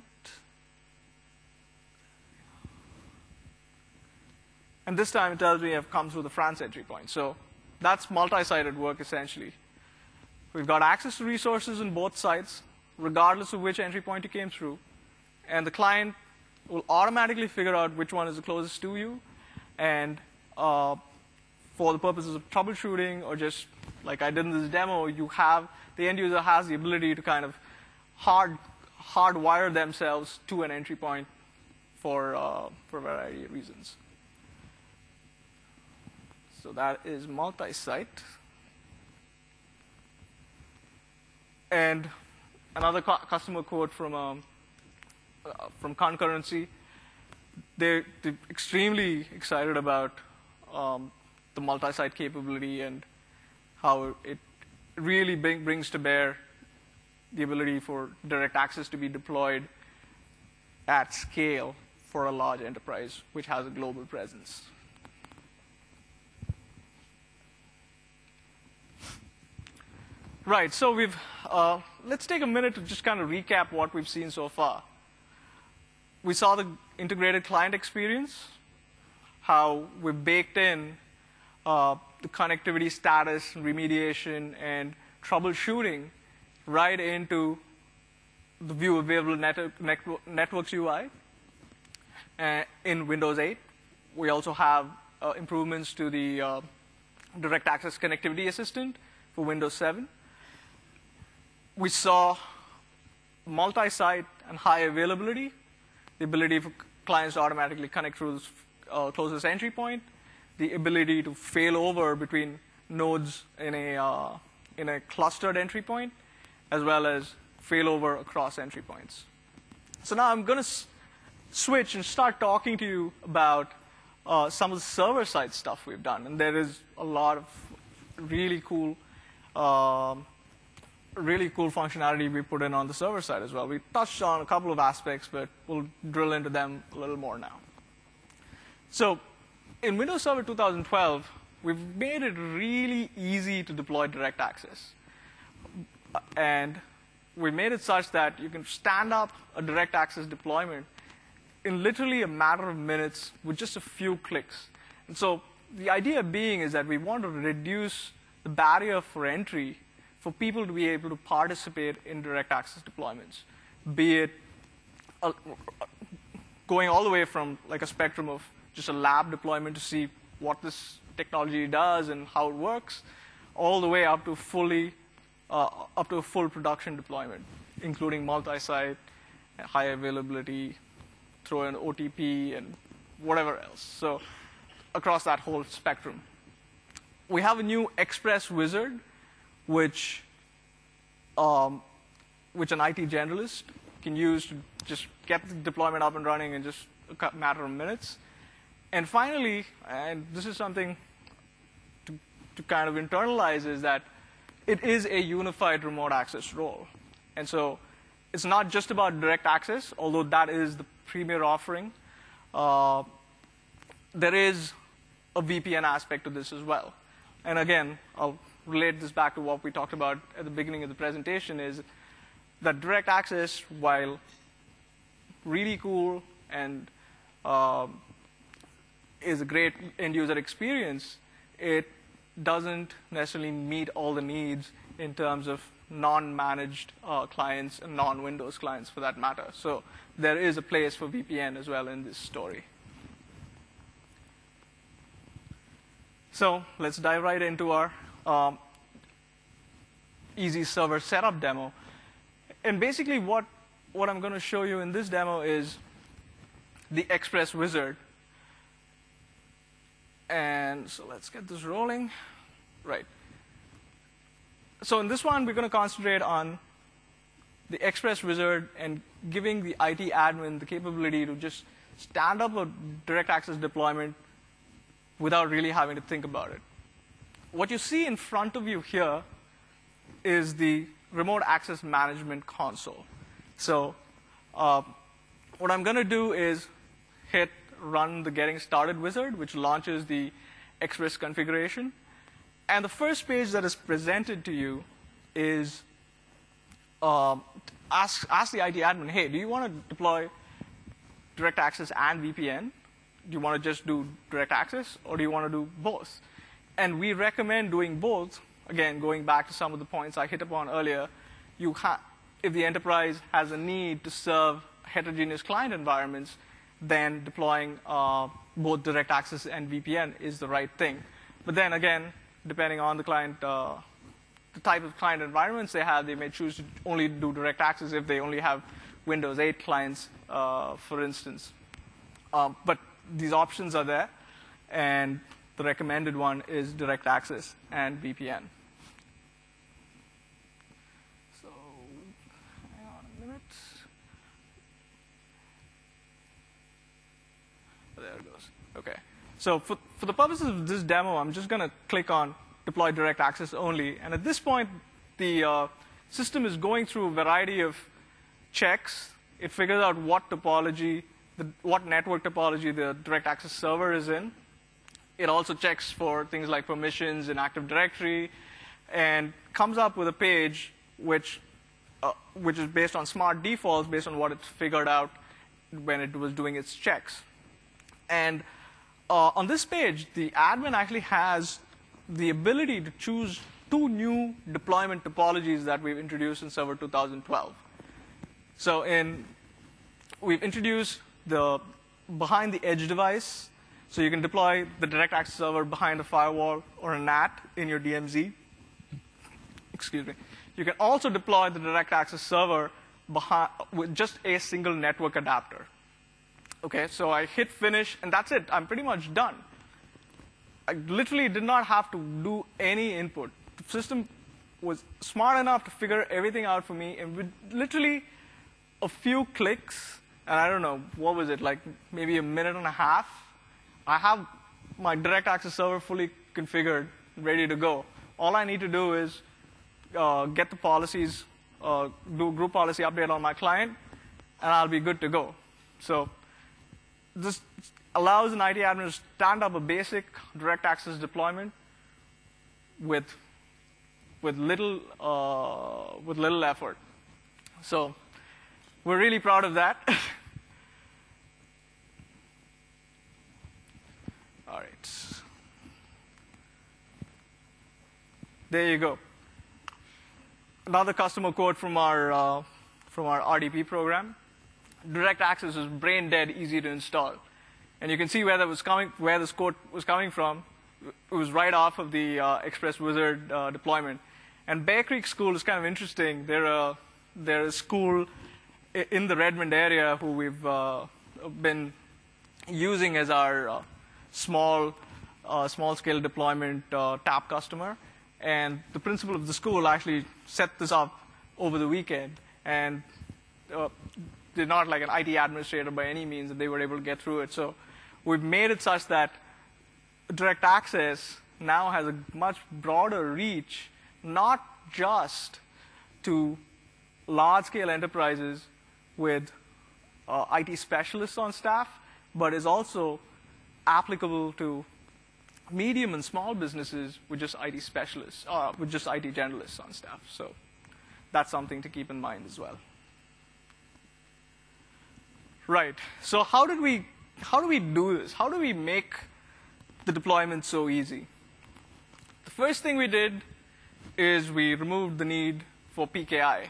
And this time it tells me I've come through the France entry point. So that's multi-sided work, essentially. We've got access to resources on both sides, regardless of which entry point you came through. And the client will automatically figure out which one is the closest to you. And uh, for the purposes of troubleshooting, or just like I did in this demo, you have the end user has the ability to kind of hard hardwire themselves to an entry point for uh, for a variety of reasons. So that is multi-site. And another cu customer quote from um, uh, from Concurrency. They're, they're extremely excited about um, the multi-site capability and how it really bring, brings to bear the ability for direct access to be deployed at scale for a large enterprise which has a global presence. Right, so we've, uh, let's take a minute to just kind of recap what we've seen so far. We saw the integrated client experience, how we've baked in uh, the connectivity status, remediation, and troubleshooting right into the view available network, networks U I. Uh, in Windows eight, we also have uh, improvements to the uh, direct access connectivity assistant for Windows seven. We saw multi-site and high availability, the ability for clients to automatically connect through the uh, closest entry point, the ability to fail over between nodes in a, uh, in a clustered entry point, as well as fail over across entry points. So now I'm going to switch and start talking to you about uh, some of the server-side stuff we've done. And there is a lot of really cool uh, really cool functionality we put in on the server side as well. We touched on a couple of aspects, but we'll drill into them a little more now. So in Windows Server two thousand twelve, we've made it really easy to deploy direct access. And we made it such that you can stand up a direct access deployment in literally a matter of minutes with just a few clicks. And so the idea being is that we want to reduce the barrier for entry for people to be able to participate in direct access deployments, be it uh, going all the way from like a spectrum of just a lab deployment to see what this technology does and how it works, all the way up to fully, uh, up to a full production deployment, including multi-site, high availability, throw in O T P, and whatever else. So across that whole spectrum. We have a new Express Wizard, which, um, which an I T generalist can use to just get the deployment up and running in just a matter of minutes. And finally, and this is something to, to kind of internalize, is that it is a unified remote access role. And so it's not just about direct access, although that is the premier offering. Uh, there is a V P N aspect to this as well. And again, I'll relate this back to what we talked about at the beginning of the presentation, is that direct access, while really cool and uh, is a great end-user experience, it doesn't necessarily meet all the needs in terms of non-managed uh, clients and non-Windows clients, for that matter. So there is a place for V P N as well in this story. So let's dive right into our um, easy server setup demo. And basically what, what I'm going to show you in this demo is the Express Wizard. And so let's get this rolling. Right. So in this one, we're going to concentrate on the Express Wizard and giving the I T admin the capability to just stand up a direct access deployment without really having to think about it. What you see in front of you here is the remote access management console. So uh, what I'm going to do is hit run the Getting Started wizard, which launches the Express configuration. And the first page that is presented to you is uh, ask, ask the I T admin, hey, do you want to deploy direct access and V P N? Do you want to just do direct access, or do you want to do both? And we recommend doing both. Again, going back to some of the points I hit upon earlier, you ha if the enterprise has a need to serve heterogeneous client environments, then deploying uh, both direct access and V P N is the right thing. But then again, depending on the client, uh, the type of client environments they have, they may choose to only do direct access if they only have Windows eight clients, uh, for instance. Um, but these options are there, and the recommended one is direct access and V P N. So hang on a minute. There it goes. OK. So for, for the purposes of this demo, I'm just going to click on Deploy Direct Access Only. And at this point, the uh, system is going through a variety of checks. It figures out what topology, the, what network topology the direct access server is in. It also checks for things like permissions in Active Directory, and comes up with a page which, uh, which is based on smart defaults, based on what it figured out when it was doing its checks. And uh, on this page, the admin actually has the ability to choose two new deployment topologies that we've introduced in Server two thousand twelve. So in, we've introduced the behind the edge device. So you can deploy the direct access server behind a firewall or a N A T in your D M Z. Excuse me. You can also deploy the direct access server behind, with just a single network adapter. OK, so I hit finish, and that's it. I'm pretty much done. I literally did not have to do any input. The system was smart enough to figure everything out for me, and with literally a few clicks, and I don't know, what was it, like maybe a minute and a half, I have my direct access server fully configured, ready to go. All I need to do is uh, get the policies, uh, do group policy update on my client, and I'll be good to go. So this allows an I T admin to stand up a basic direct access deployment with, with, little, uh, with little effort. So we're really proud of that. All right. There you go. Another customer quote from our, uh, from our R D P program. Direct access is brain dead easy to install. And you can see where that was coming, where this code was coming from. It was right off of the uh, Express Wizard uh, deployment. And Bear Creek School is kind of interesting. They're a, they're a school in the Redmond area who we've uh, been using as our uh, small, uh, small-scale deployment uh, tap customer. And the principal of the school actually set this up over the weekend. And uh, they're not like an I T administrator by any means, and they were able to get through it. So we've made it such that direct access now has a much broader reach, not just to large-scale enterprises with uh, I T specialists on staff, but is also applicable to medium and small businesses with just I T specialists, uh, with just I T generalists on staff. So that's something to keep in mind as well. Right. So how did we, how do we do this? How do we make the deployment so easy? The first thing we did is we removed the need for P K I.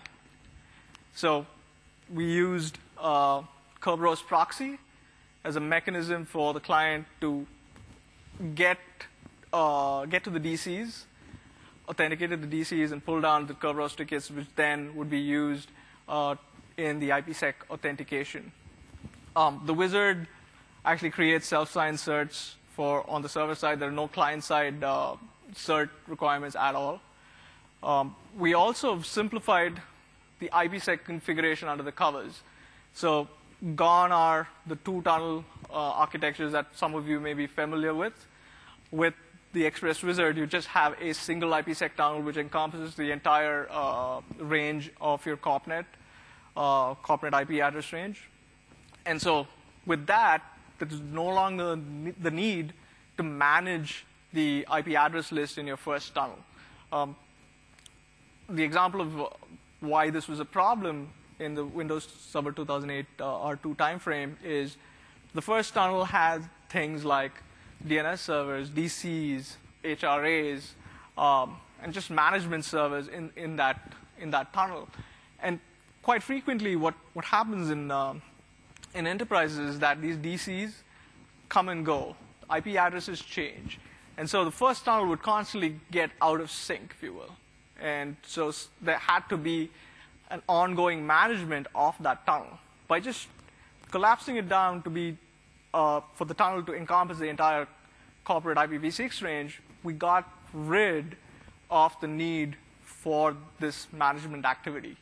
So we used uh, Kerberos proxy as a mechanism for the client to get uh, get to the D Cs, authenticated the D Cs, and pull down the Kerberos tickets, which then would be used uh, in the IPsec authentication. Um, the wizard actually creates self-signed certs for on the server side. There are no client-side uh, cert requirements at all. Um, we also simplified the IPsec configuration under the covers. So gone are the two-tunnel uh, architectures that some of you may be familiar with. With the Express Wizard, you just have a single IPsec tunnel which encompasses the entire uh, range of your CorpNet, uh, CorpNet I P address range. And so with that, there is no longer the need to manage the I P address list in your first tunnel. Um, the example of why this was a problem in the Windows Server two thousand eight uh, R two timeframe is the first tunnel had things like D N S servers, D Cs, H R As, um, and just management servers in, in, that, in that tunnel. And quite frequently, what, what happens in, uh, in enterprises is that these D Cs come and go. I P addresses change. And so the first tunnel would constantly get out of sync, if you will. And so there had to be an ongoing management of that tunnel. By just collapsing it down to be, uh, for the tunnel to encompass the entire corporate I P v six range, we got rid of the need for this management activity.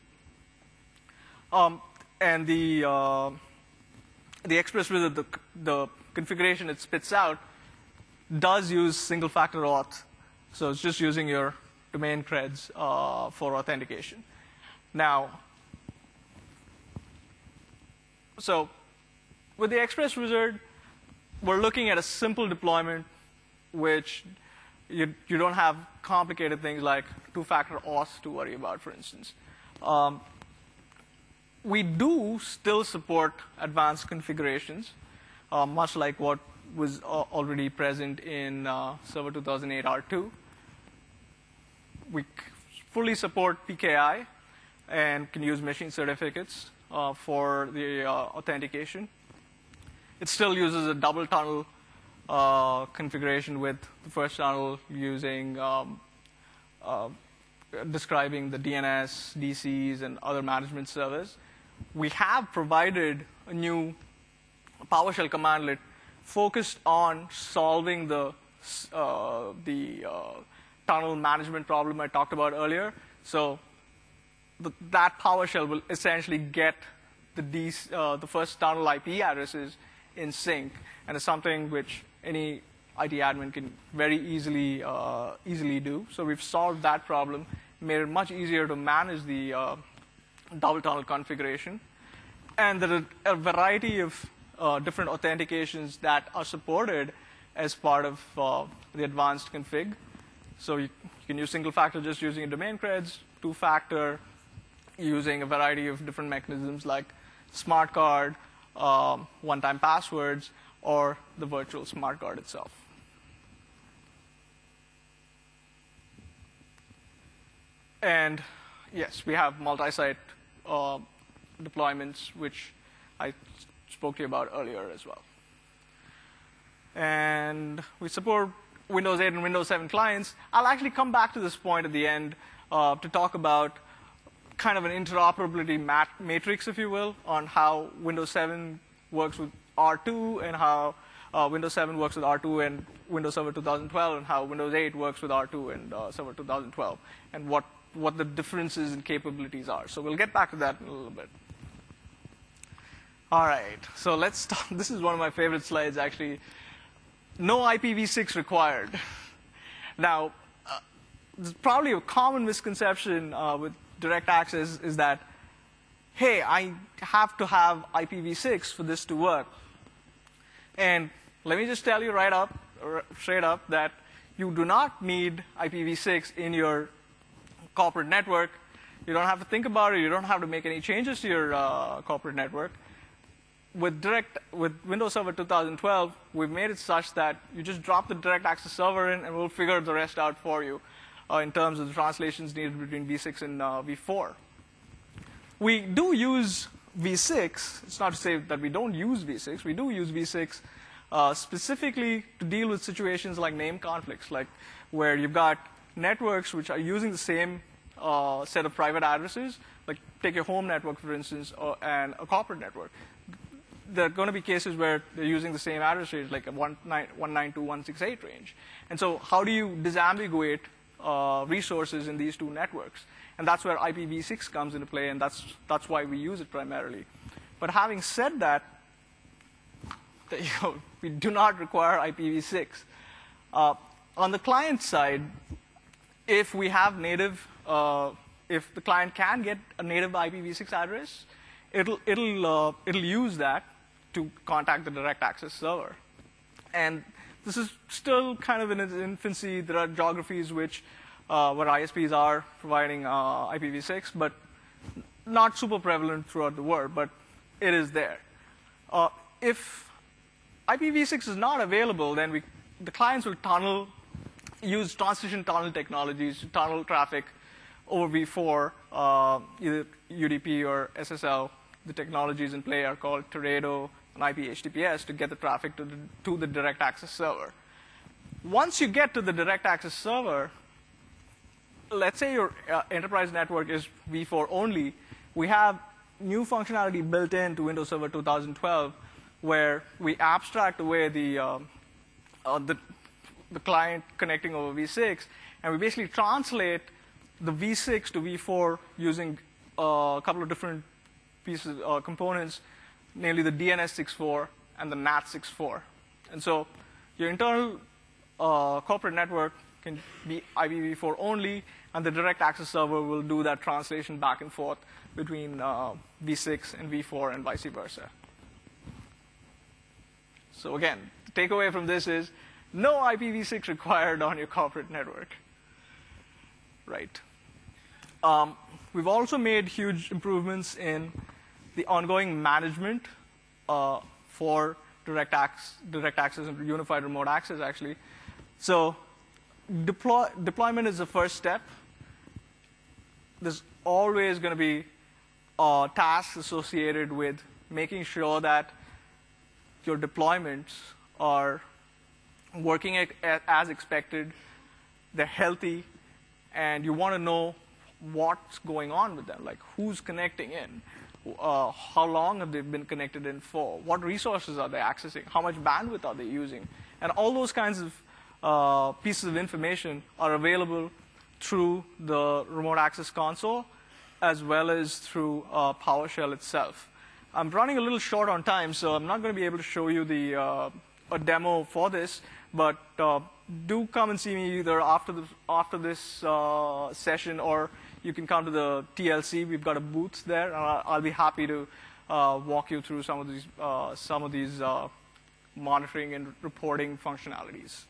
Um, and the, uh, the Express Wizard, the, the configuration it spits out, does use single-factor auth. So it's just using your domain creds uh, for authentication. Now, so with the Express Wizard, we're looking at a simple deployment which you, you don't have complicated things like two-factor auth to worry about, for instance. Um, we do still support advanced configurations, uh, much like what was already present in uh, Server two thousand eight R two. We fully support P K I and can use machine certificates uh, for the uh, authentication. It still uses a double tunnel uh, configuration with the first tunnel using um, uh, describing the D N S, D Cs, and other management servers. We have provided a new PowerShell commandlet focused on solving the uh, the uh, tunnel management problem I talked about earlier. So the, that PowerShell will essentially get the, D, uh, the first tunnel I P addresses in sync, and it's something which any I T admin can very easily uh, easily do. So we've solved that problem, made it much easier to manage the uh, double tunnel configuration, and there are a variety of uh, different authentications that are supported as part of uh, the advanced config. So you, you can use single factor just using domain creds, two factor using a variety of different mechanisms like smart card, um, one-time passwords, or the virtual smart card itself. And yes, we have multi-site uh, deployments, which I spoke to you about earlier as well. and we support Windows eight and Windows seven clients. I'll actually come back to this point at the end uh, to talk about kind of an interoperability mat matrix, if you will, on how Windows seven works with R two and how uh, Windows seven works with R two and Windows Server two thousand twelve, and how Windows eight works with R two and uh, Server two thousand twelve, and what, what the differences in capabilities are. So we'll get back to that in a little bit. All right, so let's start. This is one of my favorite slides, actually. No I P v six required. Now, uh, there's probably a common misconception uh, with direct access is that, hey, I have to have I P v six for this to work. And let me just tell you right up, straight up, that you do not need I P v six in your corporate network. You don't have to think about it. You don't have to make any changes to your uh, corporate network. With direct, with Windows Server two thousand twelve, we've made it such that you just drop the direct access server in, and we'll figure the rest out for you uh, in terms of the translations needed between v six and uh, v four. We do use v six. It's not to say that we don't use v six. We do use v six uh, specifically to deal with situations like name conflicts, like where you've got networks which are using the same uh, set of private addresses. Like take your home network, for instance, or, and a corporate network. There are going to be cases where they're using the same address range, like a one ninety-two dot one sixty-eight range. And so how do you disambiguate uh, resources in these two networks? And that's where I P v six comes into play, and that's, that's why we use it primarily. But having said that, that you know, we do not require I P v six. Uh, on the client side, if we have native, uh, if the client can get a native I P v six address, it'll, it'll, uh, it'll use that to contact the direct access server. And this is still kind of in its infancy. There are geographies which, uh, where I S Ps are providing uh, I P v six, but not super prevalent throughout the world, but it is there. Uh, if I P v six is not available, then we, the clients will tunnel, use transition tunnel technologies to tunnel traffic over v four, uh, either U D P or S S L. The technologies in play are called Teredo and I P H T T P S to get the traffic to the, to the direct access server. Once you get to the direct access server, let's say your uh, enterprise network is v four only, we have new functionality built into Windows Server two thousand twelve where we abstract away the, uh, uh, the, the client connecting over v six, and we basically translate the v six to v four using uh, a couple of different pieces, uh, components, namely the D N S six four and the N A T six four. And so your internal uh, corporate network can be I P v four only, and the direct access server will do that translation back and forth between uh, v six and v four and vice versa. So again, the takeaway from this is no I P v six required on your corporate network. Right. Um, we've also made huge improvements in the ongoing management uh, for direct, access, direct access and unified remote access, actually. So deploy, deployment is the first step. There's always going to be uh, tasks associated with making sure that your deployments are working as expected, they're healthy, and you want to know what's going on with them, like who's connecting in. Uh, how long have they been connected in for? What resources are they accessing? How much bandwidth are they using? And all those kinds of uh, pieces of information are available through the remote access console as well as through uh, PowerShell itself. I'm running a little short on time, so I'm not going to be able to show you the, uh, a demo for this, but uh, do come and see me either after, the, after this uh, session, or you can come to the T L C. We've got a booth there, and I'll, I'll be happy to uh, walk you through some of these, uh, some of these uh, monitoring and reporting functionalities.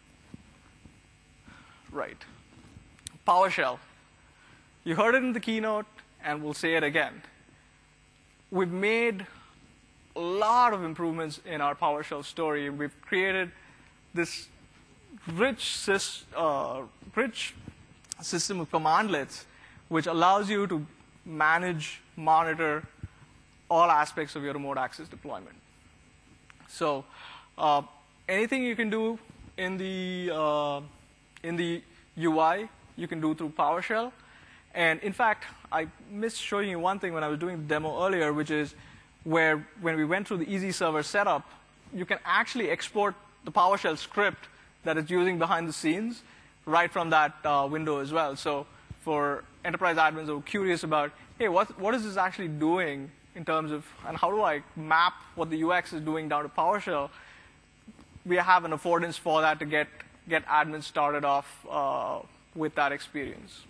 Right. PowerShell. You heard it in the keynote, and we'll say it again. We've made a lot of improvements in our PowerShell story. We've created this rich, sys, uh, rich system of commandlets which allows you to manage, monitor all aspects of your remote access deployment. So uh, anything you can do in the, uh, in the U I, you can do through PowerShell. And in fact, I missed showing you one thing when I was doing the demo earlier, which is where when we went through the Easy Server setup, you can actually export the PowerShell script that it's using behind the scenes right from that uh, window as well. So for enterprise admins who are curious about, hey, what, what is this actually doing in terms of, and how do I map what the U X is doing down to PowerShell, we have an affordance for that to get, get admins started off uh, with that experience.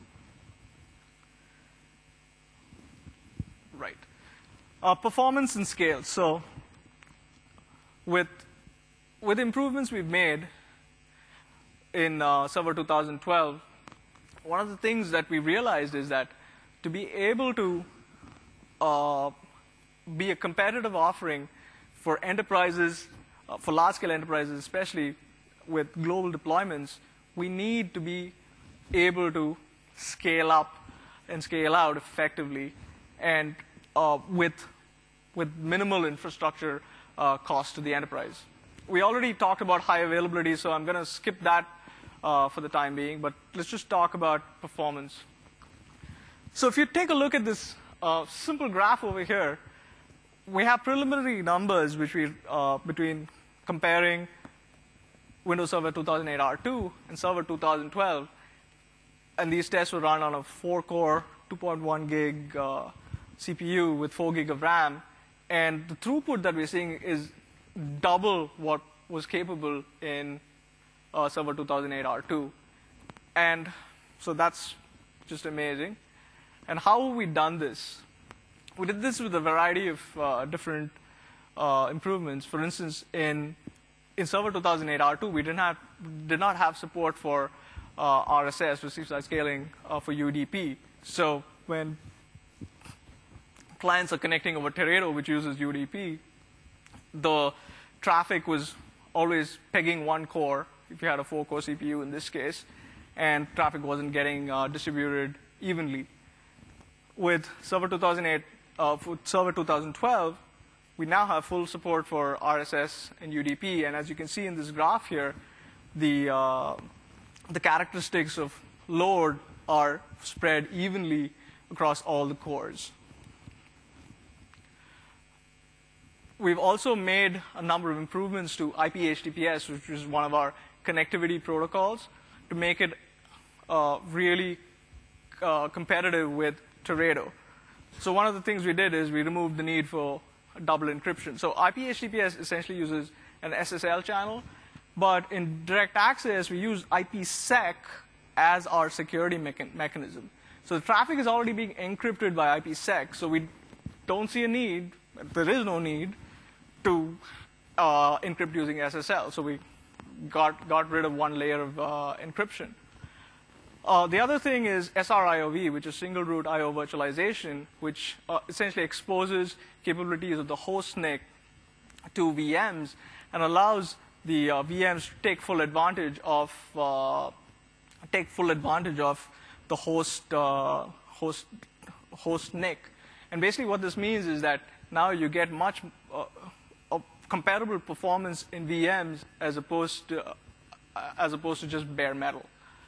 Right. Uh, performance and scale. So with, with improvements we've made in uh, Server two thousand twelve, one of the things that we realized is that to be able to uh, be a competitive offering for enterprises, uh, for large-scale enterprises especially, with global deployments, we need to be able to scale up and scale out effectively and uh, with, with minimal infrastructure uh, cost to the enterprise. We already talked about high availability, so I'm going to skip that uh, for the time being, but let's just talk about performance. So if you take a look at this uh, simple graph over here, we have preliminary numbers which we, uh, between comparing Windows Server two thousand eight R two and Server two thousand twelve, and these tests were run on a four-core, two point one gig uh, C P U with four gig of RAM, and the throughput that we're seeing is double what was capable in uh, Server two thousand eight R two. And so that's just amazing. And how have we done this? We did this with a variety of uh, different uh, improvements. For instance, in, in Server two thousand eight R two, we didn't have, did not have support for uh, R S S, receive-side scaling, uh, for U D P. So when clients are connecting over Teredo, which uses U D P, the traffic was always pegging one core, if you had a four-core C P U in this case, and traffic wasn't getting uh, distributed evenly. With Server two thousand eight, uh, with Server two thousand twelve, we now have full support for R S S and U D P, and as you can see in this graph here, the, uh, the characteristics of load are spread evenly across all the cores. We've also made a number of improvements to I P H T T P S, which is one of our connectivity protocols, to make it uh, really uh, competitive with Teredo. So one of the things we did is we removed the need for double encryption. So I P H T T P S essentially uses an S S L channel, but in direct access, we use I P sec as our security mecha mechanism. So the traffic is already being encrypted by I P sec, so we don't see a need, there is no need, to uh, encrypt using S S L. So we got, got rid of one layer of uh, encryption. Uh, the other thing is S R I O V, which is single root I O virtualization, which uh, essentially exposes capabilities of the host N I C to V Ms and allows the uh, V Ms to take full advantage of uh, take full advantage of the host uh, host host N I C. And basically, what this means is that now you get much uh, uh, comparable performance in V Ms as opposed to uh, as opposed to just bare metal.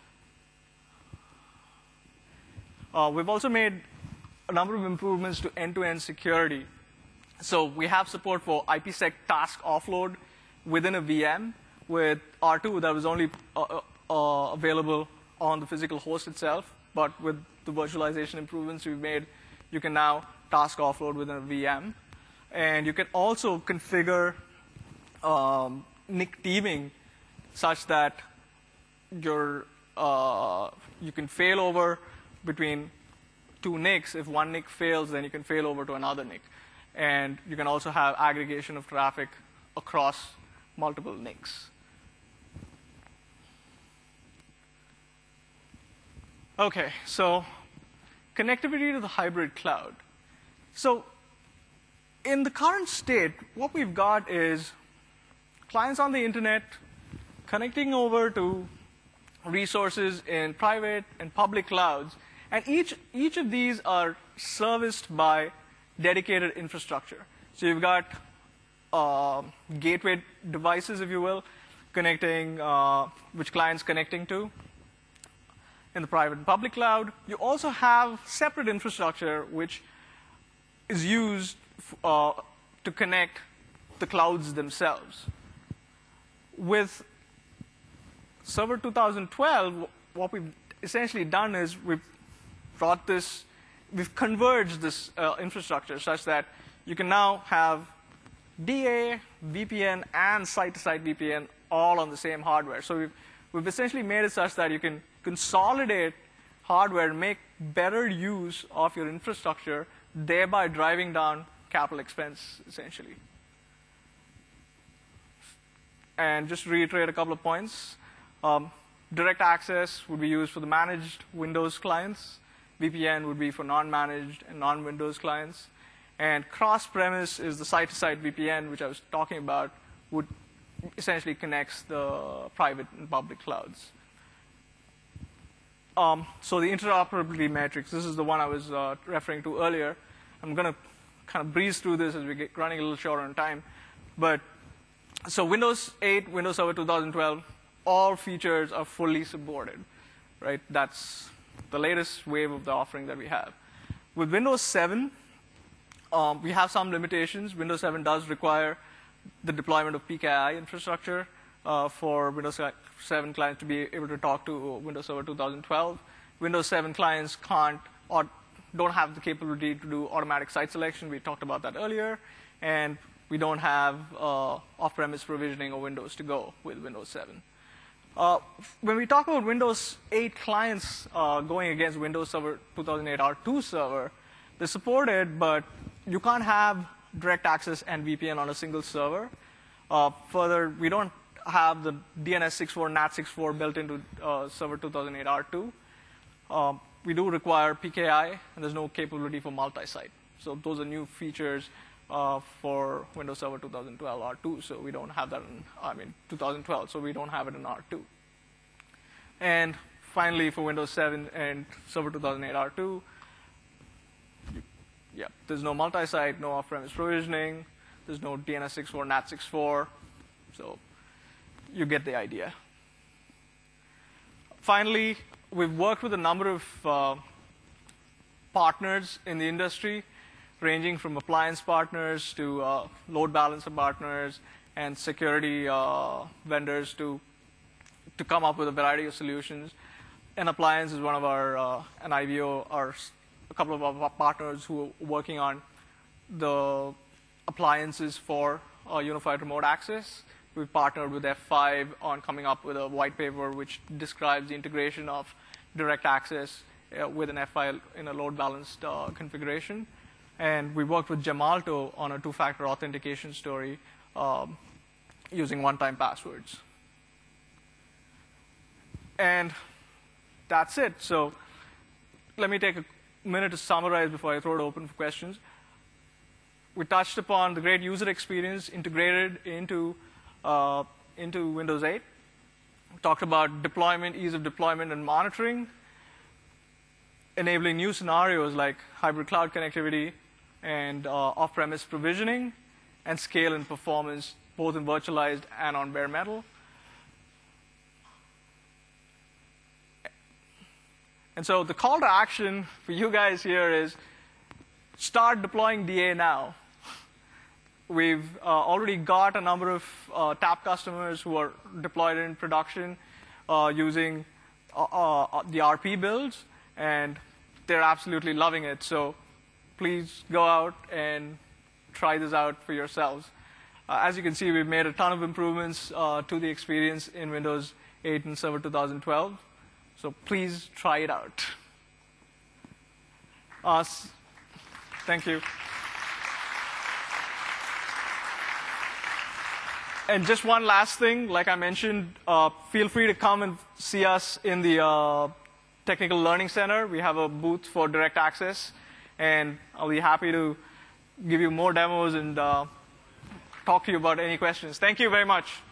Uh, we've also made a number of improvements to end-to-end security. So we have support for I P sec task offload within a V M. With R two, that was only uh, uh, available on the physical host itself. But with the virtualization improvements we've made, you can now task offload within a V M. And you can also configure um, N I C teaming such that your, uh, you can fail over between two N I Cs. If one N I C fails, then you can fail over to another N I C. And you can also have aggregation of traffic across multiple N I Cs. OK, so connectivity to the hybrid cloud. So in the current state, what we've got is clients on the internet connecting over to resources in private and public clouds. And each, each of these are serviced by dedicated infrastructure. So you've got uh, gateway devices, if you will, connecting, uh, which client's connecting to in the private and public cloud. You also have separate infrastructure which is used uh, to connect the clouds themselves. With Server two thousand twelve, what we've essentially done is we've brought this, we've converged this uh, infrastructure such that you can now have D A, V P N, and site-to-site V P N all on the same hardware. So we've, we've essentially made it such that you can consolidate hardware and make better use of your infrastructure, thereby driving down capital expense, essentially. And just to reiterate a couple of points, um, direct access would be used for the managed Windows clients. V P N would be for non-managed and non-Windows clients. And cross-premise is the site-to-site V P N, which I was talking about, would essentially connects the private and public clouds. Um, so the interoperability matrix, this is the one I was uh, referring to earlier. I'm going to kind of breeze through this as we get running a little short on time. But so Windows eight, Windows Server two thousand twelve, all features are fully supported, right? That's the latest wave of the offering that we have. With Windows seven, um, we have some limitations. Windows seven does require the deployment of P K I infrastructure uh, for Windows seven clients to be able to talk to Windows Server two thousand twelve. Windows seven clients can't or don't have the capability to do automatic site selection. We talked about that earlier. And we don't have uh, off-premise provisioning of Windows to go with Windows seven. Uh, when we talk about Windows eight clients uh, going against Windows Server two thousand eight R two server, they're supported, but you can't have direct access and V P N on a single server. Uh, further, we don't have the D N S six point four, N A T six point four built into uh, Server two thousand eight R two. Uh, we do require P K I, and there's no capability for multi-site. So those are new features Uh, for Windows Server two thousand twelve R two, so we don't have that in, I mean, two thousand twelve, so we don't have it in R two. And finally, for Windows seven and Server two thousand eight R two, yeah, there's no multi-site, no off-premise provisioning, there's no D N S six point four, N A T six point four, so you get the idea. Finally, we've worked with a number of uh, partners in the industry, ranging from appliance partners to uh, load balancer partners and security uh, vendors to, to come up with a variety of solutions. And Appliance is one of our, uh, and I V O are a couple of our partners who are working on the appliances for uh, unified remote access. We've partnered with F five on coming up with a white paper which describes the integration of direct access uh, with an F five in a load balanced uh, configuration. And we worked with Gemalto on a two-factor authentication story um, using one-time passwords. And that's it. So let me take a minute to summarize before I throw it open for questions. We touched upon the great user experience integrated into, uh, into Windows eight. We talked about deployment, ease of deployment, and monitoring, enabling new scenarios like hybrid cloud connectivity, and uh, off-premise provisioning, and scale and performance, both in virtualized and on bare metal. And so the call to action for you guys here is start deploying D A now. We've uh, already got a number of uh, TAP customers who are deployed in production uh, using uh, uh, the R P builds, and they're absolutely loving it. So please go out and try this out for yourselves. Uh, as you can see, we've made a ton of improvements uh, to the experience in Windows eight and Server two thousand twelve. So please try it out. Uh, thank you. And just one last thing, like I mentioned, uh, feel free to come and see us in the uh, Technical Learning Center. We have a booth for direct access, and I'll be happy to give you more demos and uh, talk to you about any questions. Thank you very much.